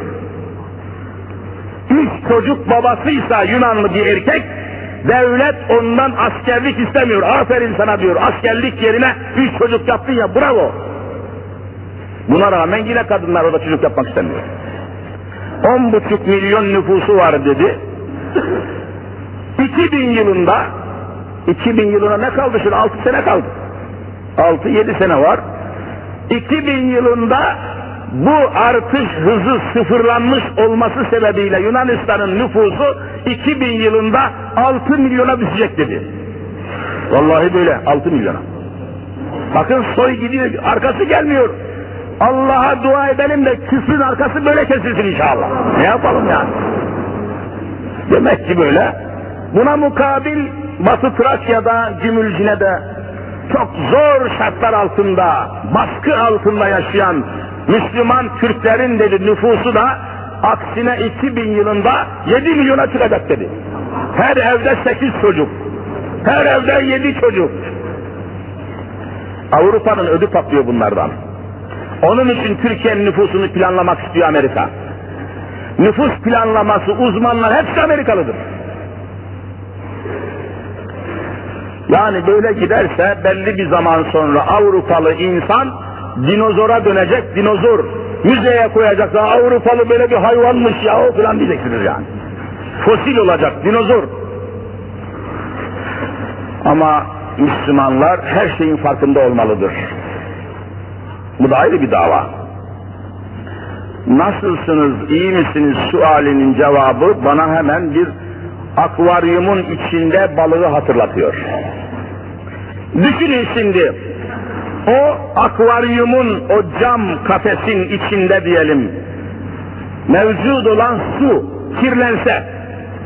Üç çocuk babasıysa Yunanlı bir erkek, devlet ondan askerlik istemiyor. Aferin sana diyor, askerlik yerine üç çocuk yaptın ya, bravo. Buna rağmen yine kadınlar orada çocuk yapmak istemiyor. On buçuk milyon nüfusu var dedi. iki bin yılında, iki bin yılına ne kaldı şimdi? altı sene kaldı. altı yedi sene var. iki bin yılında bu artış hızı sıfırlanmış olması sebebiyle Yunanistan'ın nüfusu iki bin yılında altı milyona düşecek dedi. Vallahi böyle, altı milyona. Bakın soy gidiyor, arkası gelmiyor. Allah'a dua edelim de küfrün arkası böyle kesilsin inşallah. Ne yapalım yani? Demek ki böyle. Buna mukabil Batı Trakya'da, Gümülcine'de çok zor şartlar altında, baskı altında yaşayan Müslüman Türklerin dedi nüfusu da aksine iki bin yılında yedi milyona çıkacak dedi. Her evde sekiz çocuk, her evde yedi çocuk. Avrupa'nın ödü patlıyor bunlardan. Onun için Türkiye'nin nüfusunu planlamak istiyor Amerika. Nüfus planlaması uzmanlar hepsi Amerikalıdır. Yani böyle giderse belli bir zaman sonra Avrupalı insan dinozora dönecek, dinozor. Müzeye koyacaklar, Avrupalı böyle bir hayvanmış ya o falan diyeceksiniz yani. Fosil olacak, dinozor. Ama Müslümanlar her şeyin farkında olmalıdır. Bu da ayrı bir dava. Nasılsınız, iyi misiniz sualinin cevabı bana hemen bir akvaryumun içinde balığı hatırlatıyor. Düşünün şimdi, o akvaryumun, o cam kafesin içinde diyelim, mevcut olan su kirlense,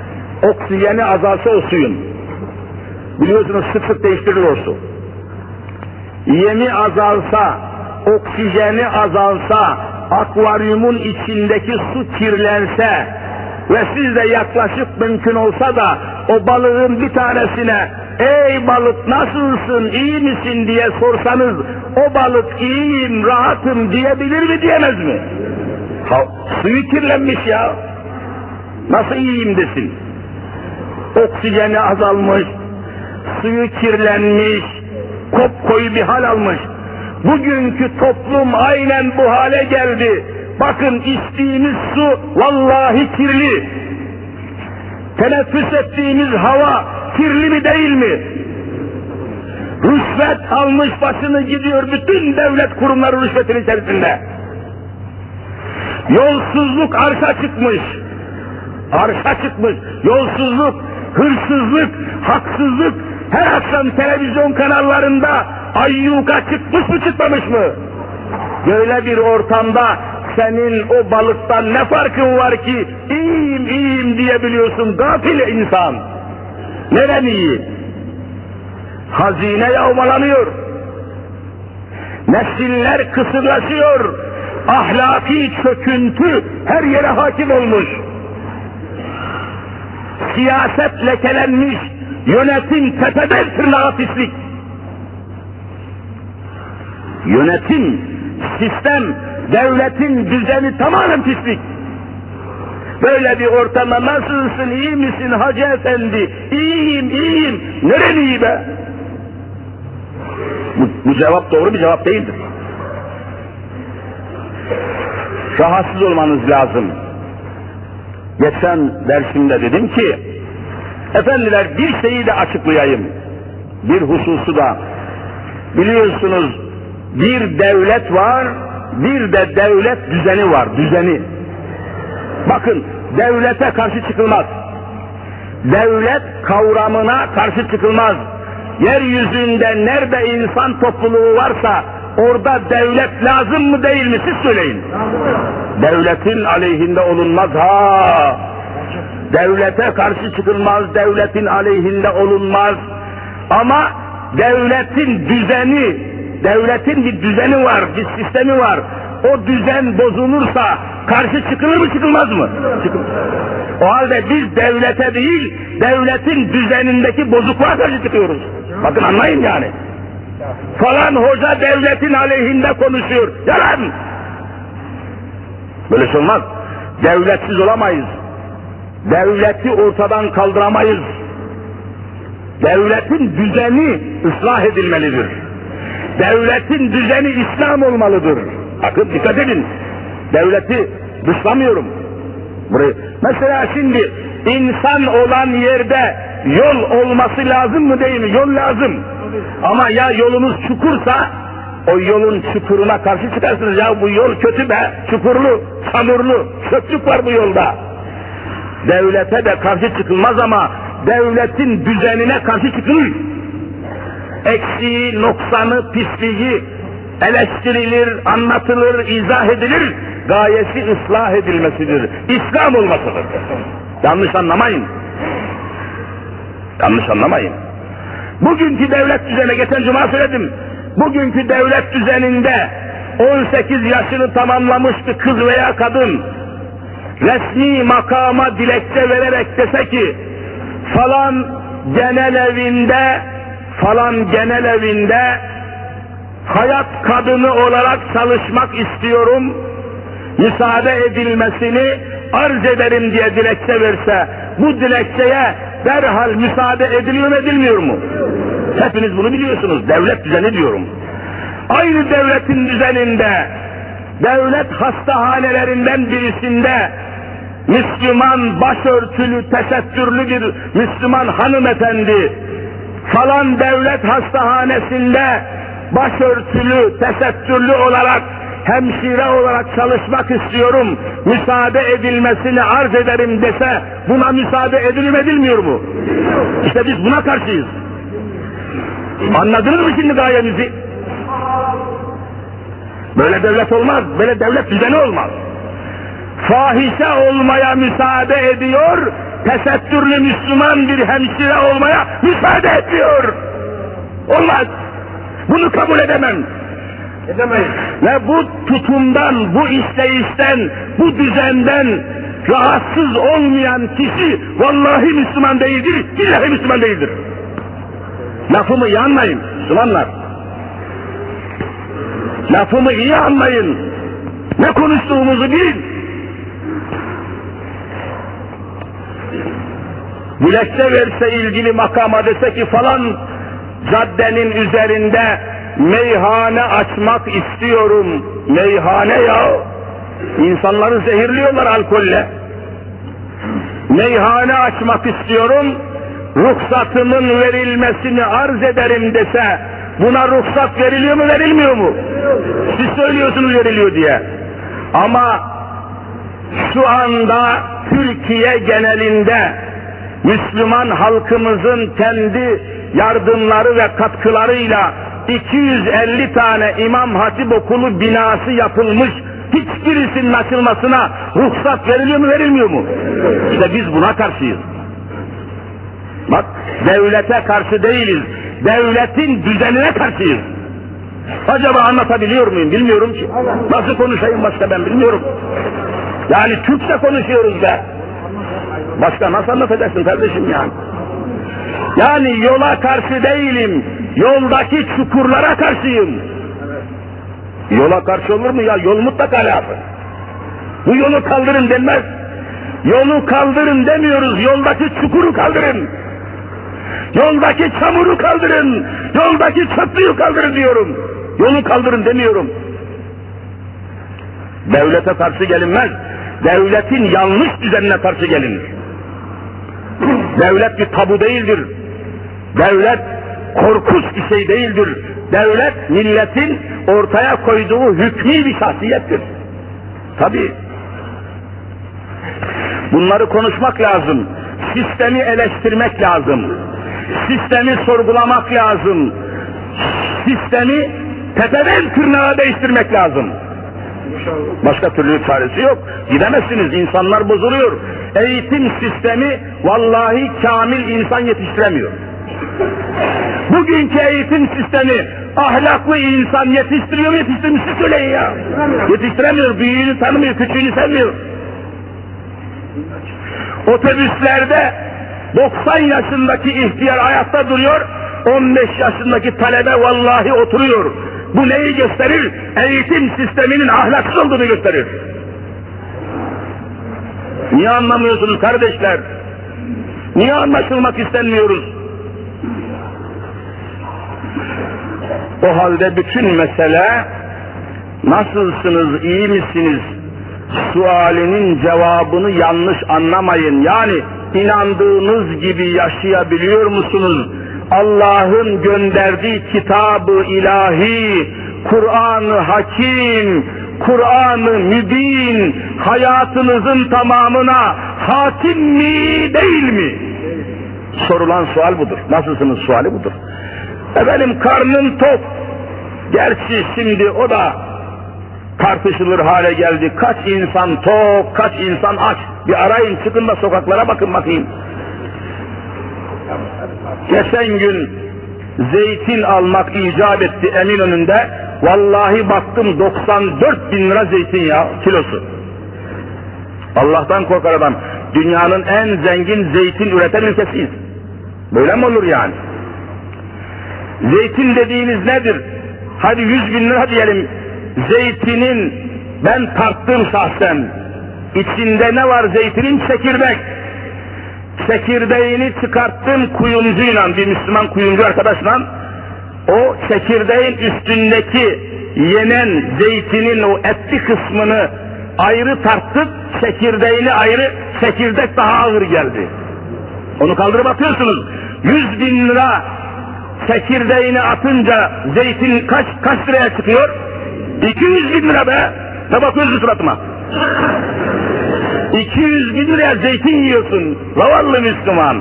oksijeni azalsa o suyun, biliyorsunuz sık sık değiştirilir o su. Yemi azalsa, oksijeni azalsa, akvaryumun içindeki su kirlense ve siz de yaklaşıp mümkün olsa da o balığın bir tanesine ''Ey balık nasılsın, iyi misin?'' diye sorsanız o balık ''İyiyim, rahatım'' diyebilir mi, diyemez mi? Ha, suyu kirlenmiş ya, nasıl iyiyim desin? Oksijeni azalmış, suyu kirlenmiş, kopkoyu bir hal almış. Bugünkü toplum aynen bu hale geldi. Bakın içtiğimiz su vallahi kirli. Teneffüs ettiğimiz hava kirli mi değil mi? Rüşvet almış başını gidiyor, bütün devlet kurumları rüşvetin içerisinde. Yolsuzluk arşa çıkmış. Arşa çıkmış. Yolsuzluk, hırsızlık, haksızlık her akşam televizyon kanallarında ayyuka çıkmış mı çıkmamış mı? Böyle bir ortamda senin o balıktan ne farkın var ki iyiyim iyiyim diyebiliyorsun gafil insan? Neden iyi? Hazine yağmalanıyor. Nesiller kısırlaşıyor. Ahlaki çöküntü her yere hakim olmuş. Siyaset lekelenmiş, yönetim tepeden tırnağa pislik. Yönetim, sistem, devletin düzeni tamamen pislik. Böyle bir ortamda nasılsın, iyi misin hacı efendi? İyiyim, iyiyim. Neren iyi be? Bu, bu cevap doğru bir cevap değildir. Rahatsız olmanız lazım. Geçen dersimde dedim ki, efendiler bir şeyi de açıklayayım. Bir hususu da, biliyorsunuz bir devlet var, bir de devlet düzeni var, düzeni. Bakın, devlete karşı çıkılmaz. Devlet kavramına karşı çıkılmaz. Yeryüzünde nerede insan topluluğu varsa, orada devlet lazım mı değil mi siz söyleyin. Devletin aleyhinde olunmaz ha. Devlete karşı çıkılmaz, devletin aleyhinde olunmaz. Ama devletin düzeni, devletin bir düzeni var, bir sistemi var. O düzen bozulursa karşı çıkılır mı çıkılmaz mı? Çıkılır. O halde biz devlete değil, devletin düzenindeki bozukluğa karşı çıkıyoruz. Bakın anlayın yani. Falan hoca devletin aleyhinde konuşuyor. Yalan! Böyle şey olmaz. Devletsiz olamayız. Devleti ortadan kaldıramayız. Devletin düzeni ıslah edilmelidir. Devletin düzeni İslam olmalıdır. Bakın dikkat edin. Devleti dışlamıyorum. Burayı. Mesela şimdi insan olan yerde yol olması lazım mı değil mi? Yol lazım. Ama ya yolunuz çukursa o yolun çukuruna karşı çıkarsınız. Ya bu yol kötü be, çukurlu, çamurlu, çöplük var bu yolda. Devlete de karşı çıkılmaz ama devletin düzenine karşı çıkılır. Eksiği, noksanı, pisliği eleştirilir, anlatılır, izah edilir. Gayesi ıslah edilmesidir. İslam olmasıdır. Yanlış anlamayın. Yanlış anlamayın. Bugünkü devlet düzeni, geçen cuma söyledim. Bugünkü devlet düzeninde on sekiz yaşını tamamlamış bir kız veya kadın resmi makama dilekçe vererek dese ki falan genel evinde falan genel evinde hayat kadını olarak çalışmak istiyorum, müsaade edilmesini arz ederim diye dilekçe verse, bu dilekçeye derhal müsaade ediliyor mu edilmiyor mu? Hepiniz bunu biliyorsunuz, devlet düzeni diyorum. Aynı devletin düzeninde, devlet hastahanelerinden birisinde Müslüman başörtülü, tesettürlü bir Müslüman hanımefendi falan devlet hastahanesinde başörtülü, tesettürlü olarak hemşire olarak çalışmak istiyorum, müsaade edilmesini arz ederim dese buna müsaade edilir mi edilmiyor mu? İşte biz buna karşıyız. Anladınız mı şimdi gayemizi? Böyle devlet olmaz, böyle devlet düzeni olmaz. Fahişe olmaya müsaade ediyor, tesettürlü Müslüman bir hemşire olmaya müsaade etmiyor. Olmaz. Bunu kabul edemem. Edemeyiz. Ve bu tutumdan, bu işleyişten, bu düzenden rahatsız olmayan kişi vallahi Müslüman değildir, billahi Müslüman değildir. Lafımı iyi anlayın Müslümanlar. Lafımı iyi anlayın. Ne konuştuğumuzu bilin. Dilekçe verse ilgili makama dese ki falan caddenin üzerinde meyhane açmak istiyorum. Meyhane ya. İnsanları zehirliyorlar alkolle. Meyhane açmak istiyorum. Ruhsatının verilmesini arz ederim dese buna ruhsat veriliyor mu verilmiyor mu? Siz söylüyorsunuz veriliyor diye. Ama şu anda Türkiye genelinde Müslüman halkımızın kendi yardımları ve katkılarıyla iki yüz elli tane İmam Hatip Okulu binası yapılmış, hiçbirisinin açılmasına ruhsat veriliyor mu verilmiyor mu? İşte biz buna karşıyız. Bak, devlete karşı değiliz, devletin düzenine karşıyız. Acaba anlatabiliyor muyum bilmiyorum ki. Nasıl konuşayım başka ben bilmiyorum. Yani Türkçe konuşuyoruz be. Başka nasıl anlatacaksın kardeşim yani? Yani yola karşı değilim, yoldaki çukurlara karşıyım. Yola karşı olur mu ya? Yol mutlaka lazım. Bu yolu kaldırın denmez. Yolu kaldırın demiyoruz, yoldaki çukuru kaldırın. Yoldaki çamuru kaldırın, yoldaki çöplüğü kaldırın diyorum. Yolu kaldırın demiyorum. Devlete karşı gelinmez, devletin yanlış düzenine karşı gelinir. Devlet bir tabu değildir. Devlet korkunç bir şey değildir. Devlet milletin ortaya koyduğu hükmî bir şahsiyettir. Tabii. Bunları konuşmak lazım. Sistemi eleştirmek lazım. Sistemi sorgulamak lazım. Sistemi tepeden tırnağa değiştirmek lazım. Başka türlü çaresi yok. Gidemezsiniz, insanlar bozuluyor. Eğitim sistemi vallahi kamil insan yetiştiremiyor. Bugünkü eğitim sistemi ahlaklı insan yetiştiriyor mu yetiştirmiş mi söyleyin ya. Yetiştiremiyor, büyüğünü tanımıyor, küçüğünü sevmiyor. Otobüslerde doksan yaşındaki ihtiyar ayakta duruyor, on beş yaşındaki talebe vallahi oturuyor. Bu neyi gösterir? Eğitim sisteminin ahlaksız olduğunu gösterir. Niye anlamıyorsunuz kardeşler? Niye anlaşılmak istemiyoruz? O halde bütün mesele nasılsınız, iyi misiniz sualinin cevabını yanlış anlamayın. Yani inandığınız gibi yaşayabiliyor musunuz? Allah'ın gönderdiği kitab-ı ilahi, Kur'an-ı Hakim, Kur'an-ı Mübin hayatınızın tamamına hakim mi değil mi? Sorulan sual budur. Nasılsınız suali budur. Efendim karnın tok. Gerçi şimdi o da tartışılır hale geldi. Kaç insan tok, kaç insan aç. Bir arayın, çıkın da sokaklara bakın bakayım. Geçen gün zeytin almak icap etti Eminönü'nde. Vallahi baktım doksan dört bin lira zeytin ya kilosu. Allah'tan korkar adam. Dünyanın en zengin zeytin üreten ülkesiyiz. Böyle mi olur yani? Zeytin dediğiniz nedir? Hadi yüz bin lira diyelim. Zeytinin ben tarttım şahsen. İçinde ne var zeytinin? Çekirdek. Çekirdeğini çıkarttım kuyumcuyla, bir Müslüman kuyumcu arkadaşla. O çekirdeğin üstündeki yenen zeytinin o etli kısmını ayrı tarttık, çekirdeğini ayrı, çekirdek daha ağır geldi. Onu kaldırıp atıyorsunuz. Yüz bin lira çekirdeğini atınca zeytin kaç kaç liraya çıkıyor? İki yüz bin lira be! Ne bakıyorsun suratıma? iki yüz bin liraya zeytin yiyorsun, zavallı Müslüman.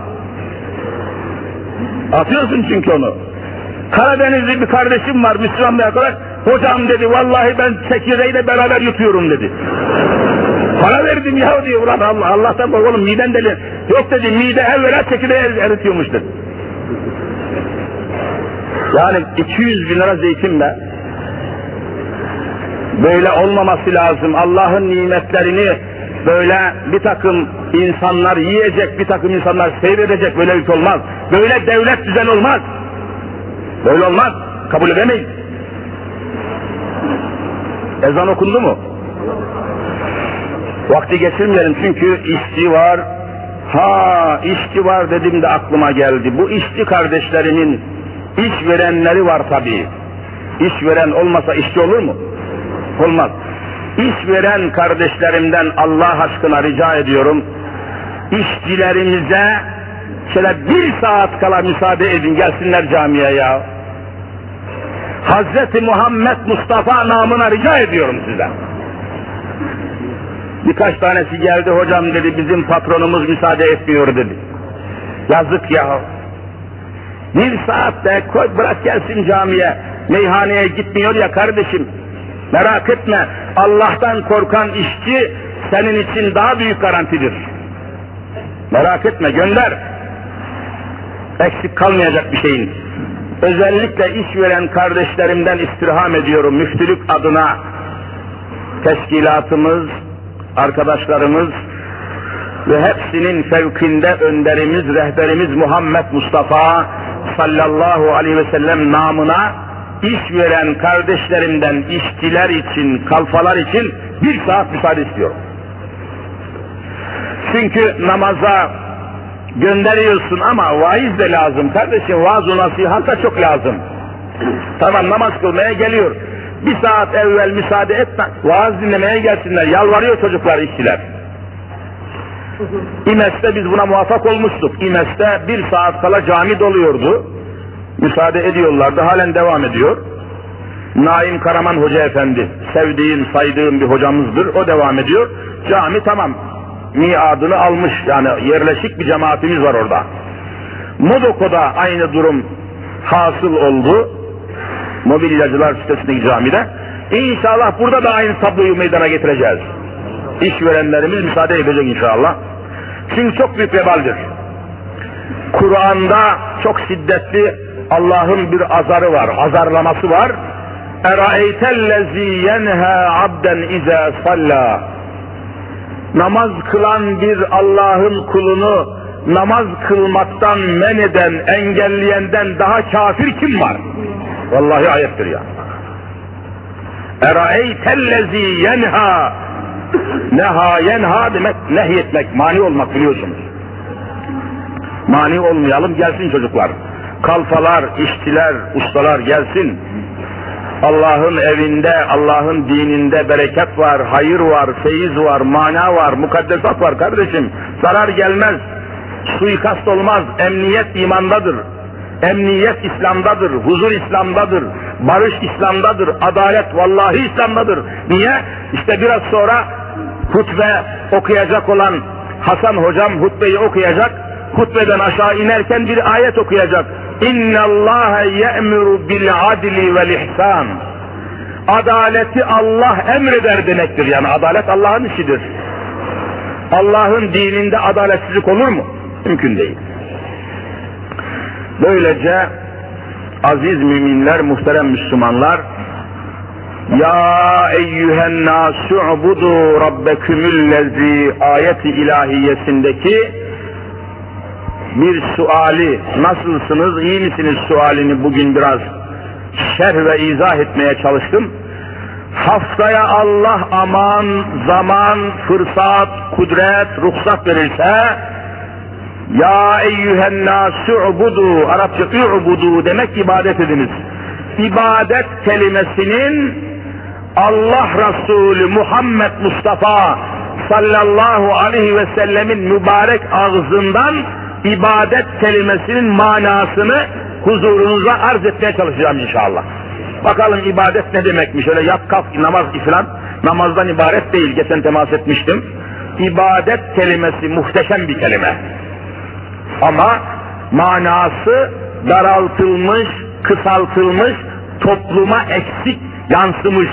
Atıyorsun çünkü onu. Karadenizli bir kardeşim var, Müslüman bir arkadaş. Hocam dedi, vallahi ben çekirdeğiyle beraber yutuyorum dedi. Para verdim ya diyor, ulan Allah, Allah'tan kork oğlum, miden deli. Yok dedi, mide evvela çekirdeği eritiyormuş dedi. Yani iki yüz bin lira zeytinle böyle olmaması lazım. Allah'ın nimetlerini böyle bir takım insanlar yiyecek, bir takım insanlar seyredecek, böyle bir şey olmaz. Böyle devlet düzeni olmaz. Böyle olmaz. Kabul edemeyiz. Ezan okundu mu? Vakti geçirmeyelim çünkü işçi var. Ha, işçi var dedim de aklıma geldi. Bu işçi kardeşlerimin iş verenleri var tabii. İş veren olmasa işçi olur mu? Olmaz. İş veren kardeşlerimden Allah aşkına rica ediyorum. İşçilerimize şöyle bir saat kala müsaade edin, gelsinler camiye ya. Hazreti Muhammed Mustafa namına rica ediyorum size. Birkaç tanesi geldi, hocam dedi, bizim patronumuz müsaade etmiyor dedi. Yazık ya. Bir saatte koy, bırak gelsin camiye. Meyhaneye gitmiyor ya kardeşim. Merak etme, Allah'tan korkan işçi senin için daha büyük garantidir. Merak etme, gönder. Eksik kalmayacak bir şeyin. Özellikle iş veren kardeşlerimden istirham ediyorum, müftülük adına teşkilatımız, arkadaşlarımız ve hepsinin fevkinde önderimiz, rehberimiz Muhammed Mustafa sallallahu aleyhi ve sellem namına iş veren kardeşlerimden işçiler için, kalfalar için bir saat müsaade istiyorum. Çünkü namaza gönderiyorsun ama vaiz de lazım kardeşim, vaaz-ı nasihat da çok lazım. Tamam, namaz kılmaya geliyor. Bir saat evvel müsaade etme, vaaz dinlemeye gelsinler, yalvarıyor çocuklar, işçiler. İmes'te biz buna muvaffak olmuştuk. İmes'te bir saat kala cami doluyordu. Müsaade ediyorlardı, halen devam ediyor. Naim Karaman Hoca Efendi, sevdiğim, saydığım bir hocamızdır, o devam ediyor. Cami tamam, miadını almış, yani yerleşik bir cemaatimiz var orada. Modoko'da aynı durum hasıl oldu. Mobilyacılar sitesindeki camide. İnşallah burada da aynı tabloyu meydana getireceğiz. İşverenlerimiz müsaade edecek inşallah. Çünkü çok büyük vebaldir. Kur'an'da çok şiddetli Allah'ın bir azarı var, azarlaması var. اَرَأَيْتَ يَنْهَا عَبْدًا اِذَا صَلَّى Namaz kılan bir Allah'ın kulunu namaz kılmaktan men eden, engelleyenden daha kafir kim var? Vallahi ayettir ya. اَرَأَيْتَ الَّذ۪ي يَنْهَا Neha, yenha demek nehyetmek, mani olmak biliyorsunuz. Mani olmayalım, gelsin çocuklar. Kalfalar, işçiler, ustalar gelsin. Allah'ın evinde, Allah'ın dininde bereket var, hayır var, feyiz var, mana var, mukaddesat var kardeşim. Zarar gelmez, suikast olmaz, emniyet imandadır. Emniyet İslam'dadır, huzur İslam'dadır, barış İslam'dadır, adalet vallahi İslam'dadır. Niye? İşte biraz sonra hutbe okuyacak olan Hasan hocam hutbeyi okuyacak, hutbeden aşağı inerken bir ayet okuyacak. اِنَّ اللّٰهَ يَأْمُرُ بِالْعَدْلِ وَالْاِحْسَانِ Adaleti Allah emreder demektir, yani adalet Allah'ın işidir. Allah'ın dininde adaletsizlik olur mu? Mümkün değil. Böylece aziz müminler, muhterem Müslümanlar, Ya eyyühen nâs'u'budu rabbekümüllezî ayeti ilahiyesindeki bir suali, nasılsınız, iyi misiniz sualini bugün biraz şerh ve izah etmeye çalıştım. Haftaya Allah aman, zaman, fırsat, kudret, ruhsat verirse, Ya eyyühen nâs'u'budu, Arapça i'budu demek ibadet ediniz. İbadet kelimesinin Allah Resulü Muhammed Mustafa sallallahu aleyhi ve sellemin mübarek ağzından ibadet kelimesinin manasını huzurunuza arz etmeye çalışacağım inşallah. Bakalım ibadet ne demekmiş, öyle yat kalk namaz falan, namazdan ibaret değil, geçen temas etmiştim. İbadet kelimesi muhteşem bir kelime. Ama manası daraltılmış, kısaltılmış, topluma eksik yansımış.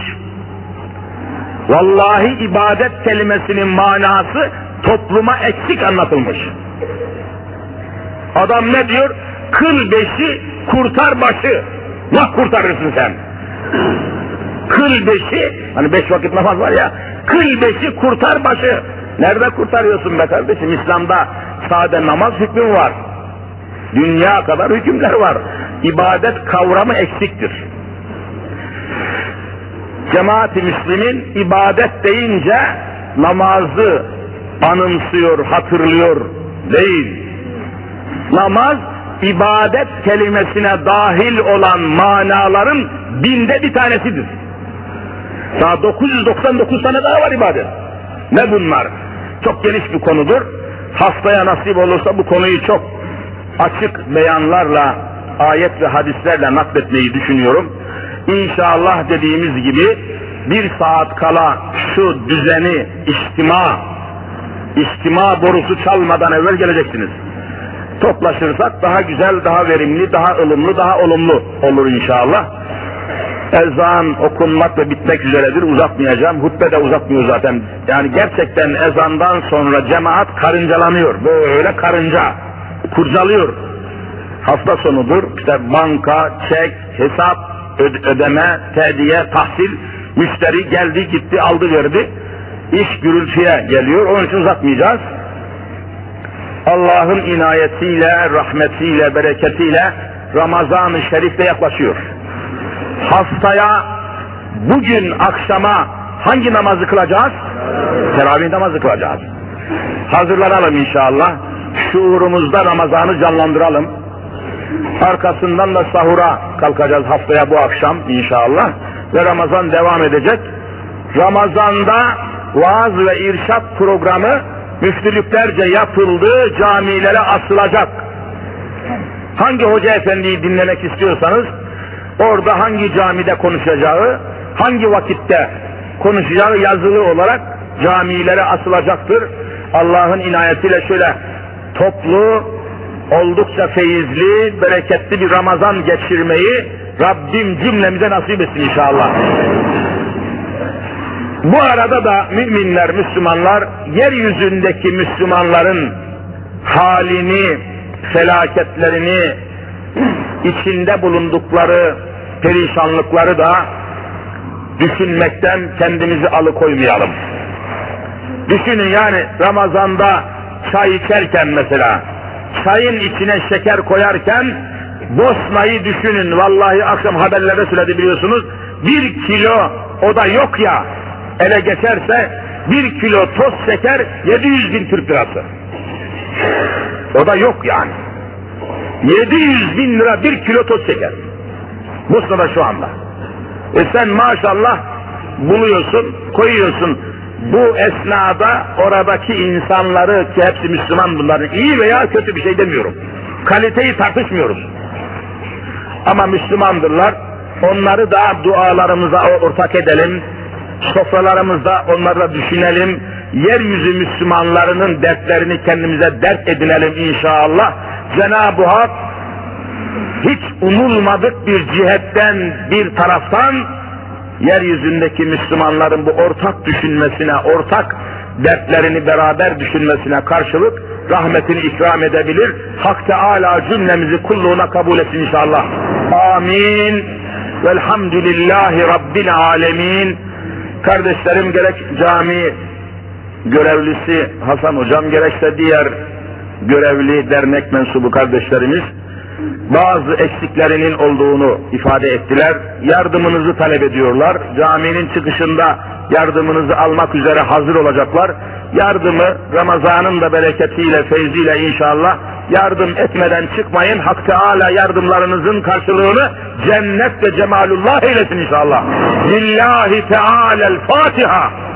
Vallahi ibadet kelimesinin manası topluma eksik anlatılmış. Adam ne diyor? Kıl beşi kurtar başı. Nasıl kurtarırsın sen? Kıl beşi, hani beş vakit namaz var ya, kıl beşi kurtar başı. Nerede kurtarıyorsun be kardeşim? İslam'da sade namaz hükmü var. Dünya kadar hükümler var. İbadet kavramı eksiktir. Cemaat-i Müslümin ibadet deyince namazı anımsıyor, hatırlıyor değil. Namaz, ibadet kelimesine dahil olan manaların binde bir tanesidir. Daha dokuz yüz doksan dokuz tane daha var ibadet. Ne bunlar? Çok geniş bir konudur. Haftaya nasip olursa bu konuyu çok açık beyanlarla, ayet ve hadislerle nakletmeyi düşünüyorum. İnşallah dediğimiz gibi bir saat kala şu düzeni, içtima, içtima borusu çalmadan evvel geleceksiniz. Toplaşırsak daha güzel, daha verimli, daha ılımlı, daha olumlu olur inşallah. Ezan okunmak ve bitmek üzeredir, uzatmayacağım. Hutbe de uzatmıyor zaten. Yani gerçekten ezandan sonra cemaat karıncalanıyor, böyle karınca, kurcalıyor. Hafta sonudur, işte banka, çek, hesap, ödeme, tediye, tahsil, müşteri geldi, gitti, aldı, verdi. İş gürültüye geliyor, onun için uzatmayacağız. Allah'ın inayetiyle, rahmetiyle, bereketiyle Ramazan-ı Şerif de yaklaşıyor. Haftaya, bugün akşama hangi namazı kılacağız? Teravih namazı kılacağız. Hazırlanalım inşallah. Şuurumuzda Ramazan'ı canlandıralım. Arkasından da sahura kalkacağız haftaya bu akşam inşallah. Ve Ramazan devam edecek. Ramazan'da vaaz ve irşad programı müftülüklerce yapıldı, camilere asılacak. Hangi hoca efendiyi dinlemek istiyorsanız, orada hangi camide konuşacağı, hangi vakitte konuşacağı yazılı olarak camilere asılacaktır. Allah'ın inayetiyle şöyle toplu, oldukça feyizli, bereketli bir Ramazan geçirmeyi Rabbim cümlemize nasip etsin inşallah. Bu arada da müminler, Müslümanlar, yeryüzündeki Müslümanların halini, felaketlerini, içinde bulundukları perişanlıkları da düşünmekten kendimizi alıkoymayalım. Düşünün yani Ramazan'da çay içerken mesela, çayın içine şeker koyarken Bosna'yı düşünün, vallahi akşam haberlerde söyledi biliyorsunuz, bir kilo o da yok ya, ele geçerse bir kilo toz şeker yedi yüz bin Türk lirası. O da yok yani. yedi yüz bin lira bir kilo toz şeker. Bosna'da şu anda. E sen maşallah buluyorsun, koyuyorsun. Bu esnada oradaki insanları, ki hepsi Müslüman bunların, iyi veya kötü bir şey demiyorum. Kaliteyi tartışmıyoruz. Ama Müslümandırlar. Onları da dualarımıza ortak edelim. Sofralarımızda onları düşünelim. Yeryüzü Müslümanlarının dertlerini kendimize dert edinelim inşallah. Cenab-ı Hak hiç umulmadık bir cihetten, bir taraftan yeryüzündeki Müslümanların bu ortak düşünmesine, ortak dertlerini beraber düşünmesine karşılık rahmetini ikram edebilir. Hak Teâlâ cümlemizi kulluğuna kabul etsin inşallah. Amin. Velhamdülillahi Rabbil alemin. Kardeşlerim, gerek cami görevlisi Hasan Hocam, gerekse diğer görevli dernek mensubu kardeşlerimiz bazı eksiklerinin olduğunu ifade ettiler. Yardımınızı talep ediyorlar. Caminin çıkışında yardımınızı almak üzere hazır olacaklar. Yardımı Ramazan'ın da bereketiyle, feyziyle inşallah yardım etmeden çıkmayın. Hak Teâlâ yardımlarınızın karşılığını cennet ve cemalullah eylesin inşallah. Lillahi Teâlâ'l Fatiha.